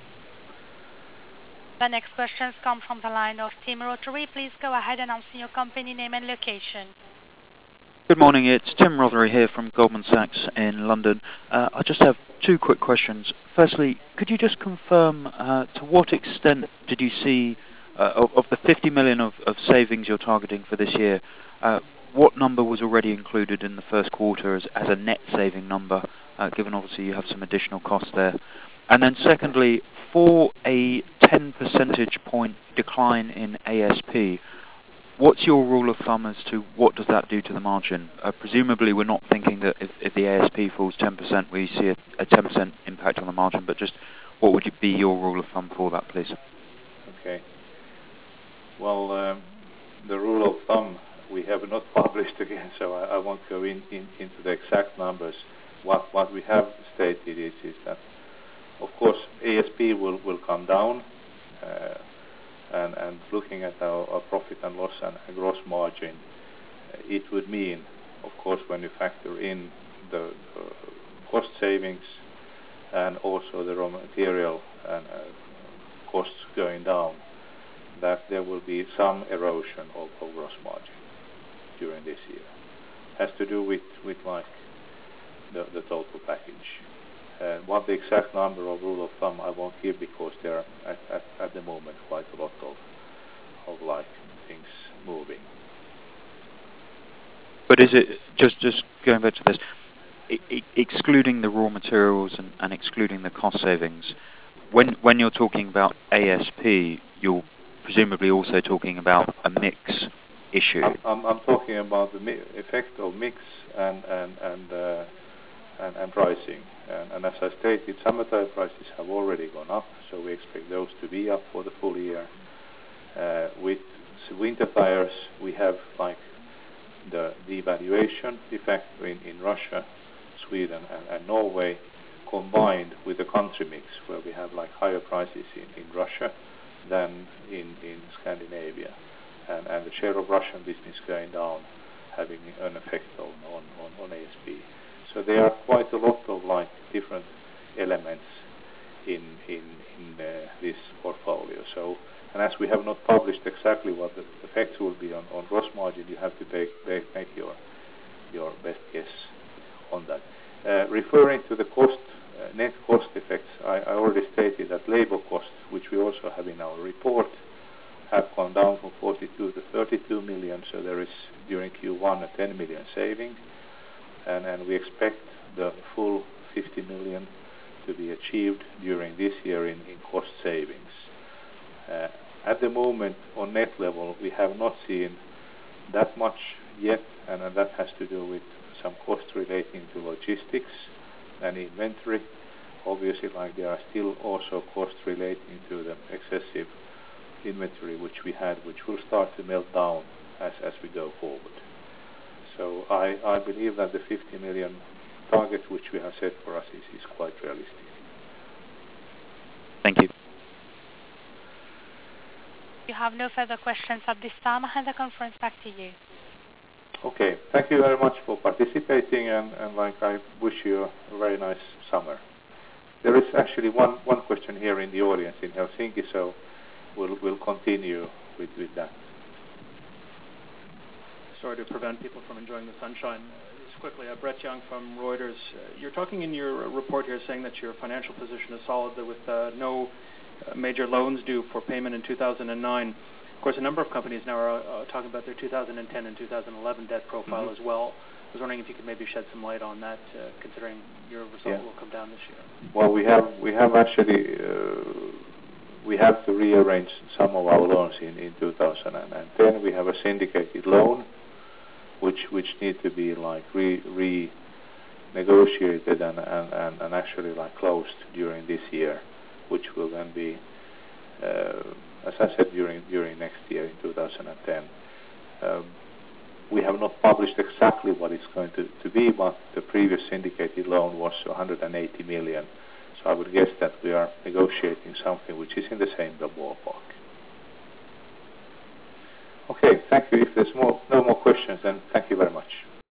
The next questions come from the line of Tim Rotary. Please go ahead announcing your company name and location. Good morning, it's Tim Rotary here from Goldman Sachs in London. Uh, I just have two quick questions. Firstly, could you just confirm uh, to what extent did you see, uh, of, of the fifty million of, of savings you're targeting for this year, uh, what number was already included in the first quarter as, as a net saving number, uh, given obviously you have some additional costs there? And then secondly, for a ten percentage point decline in A S P, what's your rule of thumb as to what does that do to the margin? Uh, presumably we're not thinking that if, if the A S P falls ten percent, we see a, a ten percent impact on the margin, but just what would be your rule of thumb for that, please? Okay. Well, um, the rule of thumb we have not published again, so I, I won't go in, in, into the exact numbers. What, what we have stated is, is that, of course, A S P will, will come down, uh, and, and looking at our, our profit and loss and gross margin, uh, it would mean, of course, when you factor in the uh, cost savings and also the raw material and uh, costs going down, that there will be some erosion of, of gross margin during this year. Has to do with, with like the, the total package. Uh, what the exact number of rule of thumb I won't give, because there are at, at, at the moment quite a lot of, of like things moving. But is it, just just going back to this, I, I, excluding the raw materials and, and excluding the cost savings, when when you're talking about A S P, you're presumably also talking about a mix issue. I'm, I'm, I'm talking about the mi- effect of mix and and and uh, and, and pricing. And, and as I stated, summer tire prices have already gone up, so we expect those to be up for the full year. Uh, with winter tires, we have like the devaluation effect in, in Russia, Sweden, and, and Norway, combined with the country mix, where we have like higher prices in, in Russia than in, in Scandinavia, and, and the share of Russian business going down, having an effect on, on, on, on A S P. So there are quite a lot of like different elements in in, in uh, this portfolio. So, and as we have not published exactly what the effects will be on, on gross margin, you have to take, take, make your your best guess on that. Uh, referring to the cost, uh, net cost effects, I, I already stated that labor costs, which we also have in our report, have gone down from forty-two to thirty-two million. So there is during Q one a ten million saving. And, and we expect the full fifty million to be achieved during this year in, in cost savings. Uh, at the moment, on net level, we have not seen that much yet, and, and that has to do with some costs relating to logistics and inventory. Obviously, like there are still also costs relating to the excessive inventory which we had, which will start to melt down as, as we go forward. So I, I believe that the fifty million target which we have set for us is, is quite realistic. Thank you. You have no further questions at this time. I hand the conference back to you. Okay, thank you very much for participating, and, and like I wish you a very nice summer. There is actually one, one question here in the audience in Helsinki, so we'll, we'll continue with, with that. Sorry to prevent people from enjoying the sunshine. Uh, just quickly, uh, Brett Young from Reuters. Uh, you're talking in your report here saying that your financial position is solid, that with uh, no uh, major loans due for payment in two thousand nine. Of course, a number of companies now are uh, talking about their two thousand ten and two thousand eleven debt profile mm-hmm. as well. I was wondering if you could maybe shed some light on that, uh, considering your result yeah. will come down this year. Well, we have we have actually uh, we have to rearrange some of our loans in, in two thousand ten. We have a syndicated loan, which which need to be like re renegotiated and, and, and, and actually like closed during this year, which will then be, uh, as I said, during during next year in two thousand ten. Um, we have not published exactly what it's going to, to be, but the previous syndicated loan was one hundred eighty million. So I would guess that we are negotiating something which is in the same ballpark. Okay, thank you. If there's more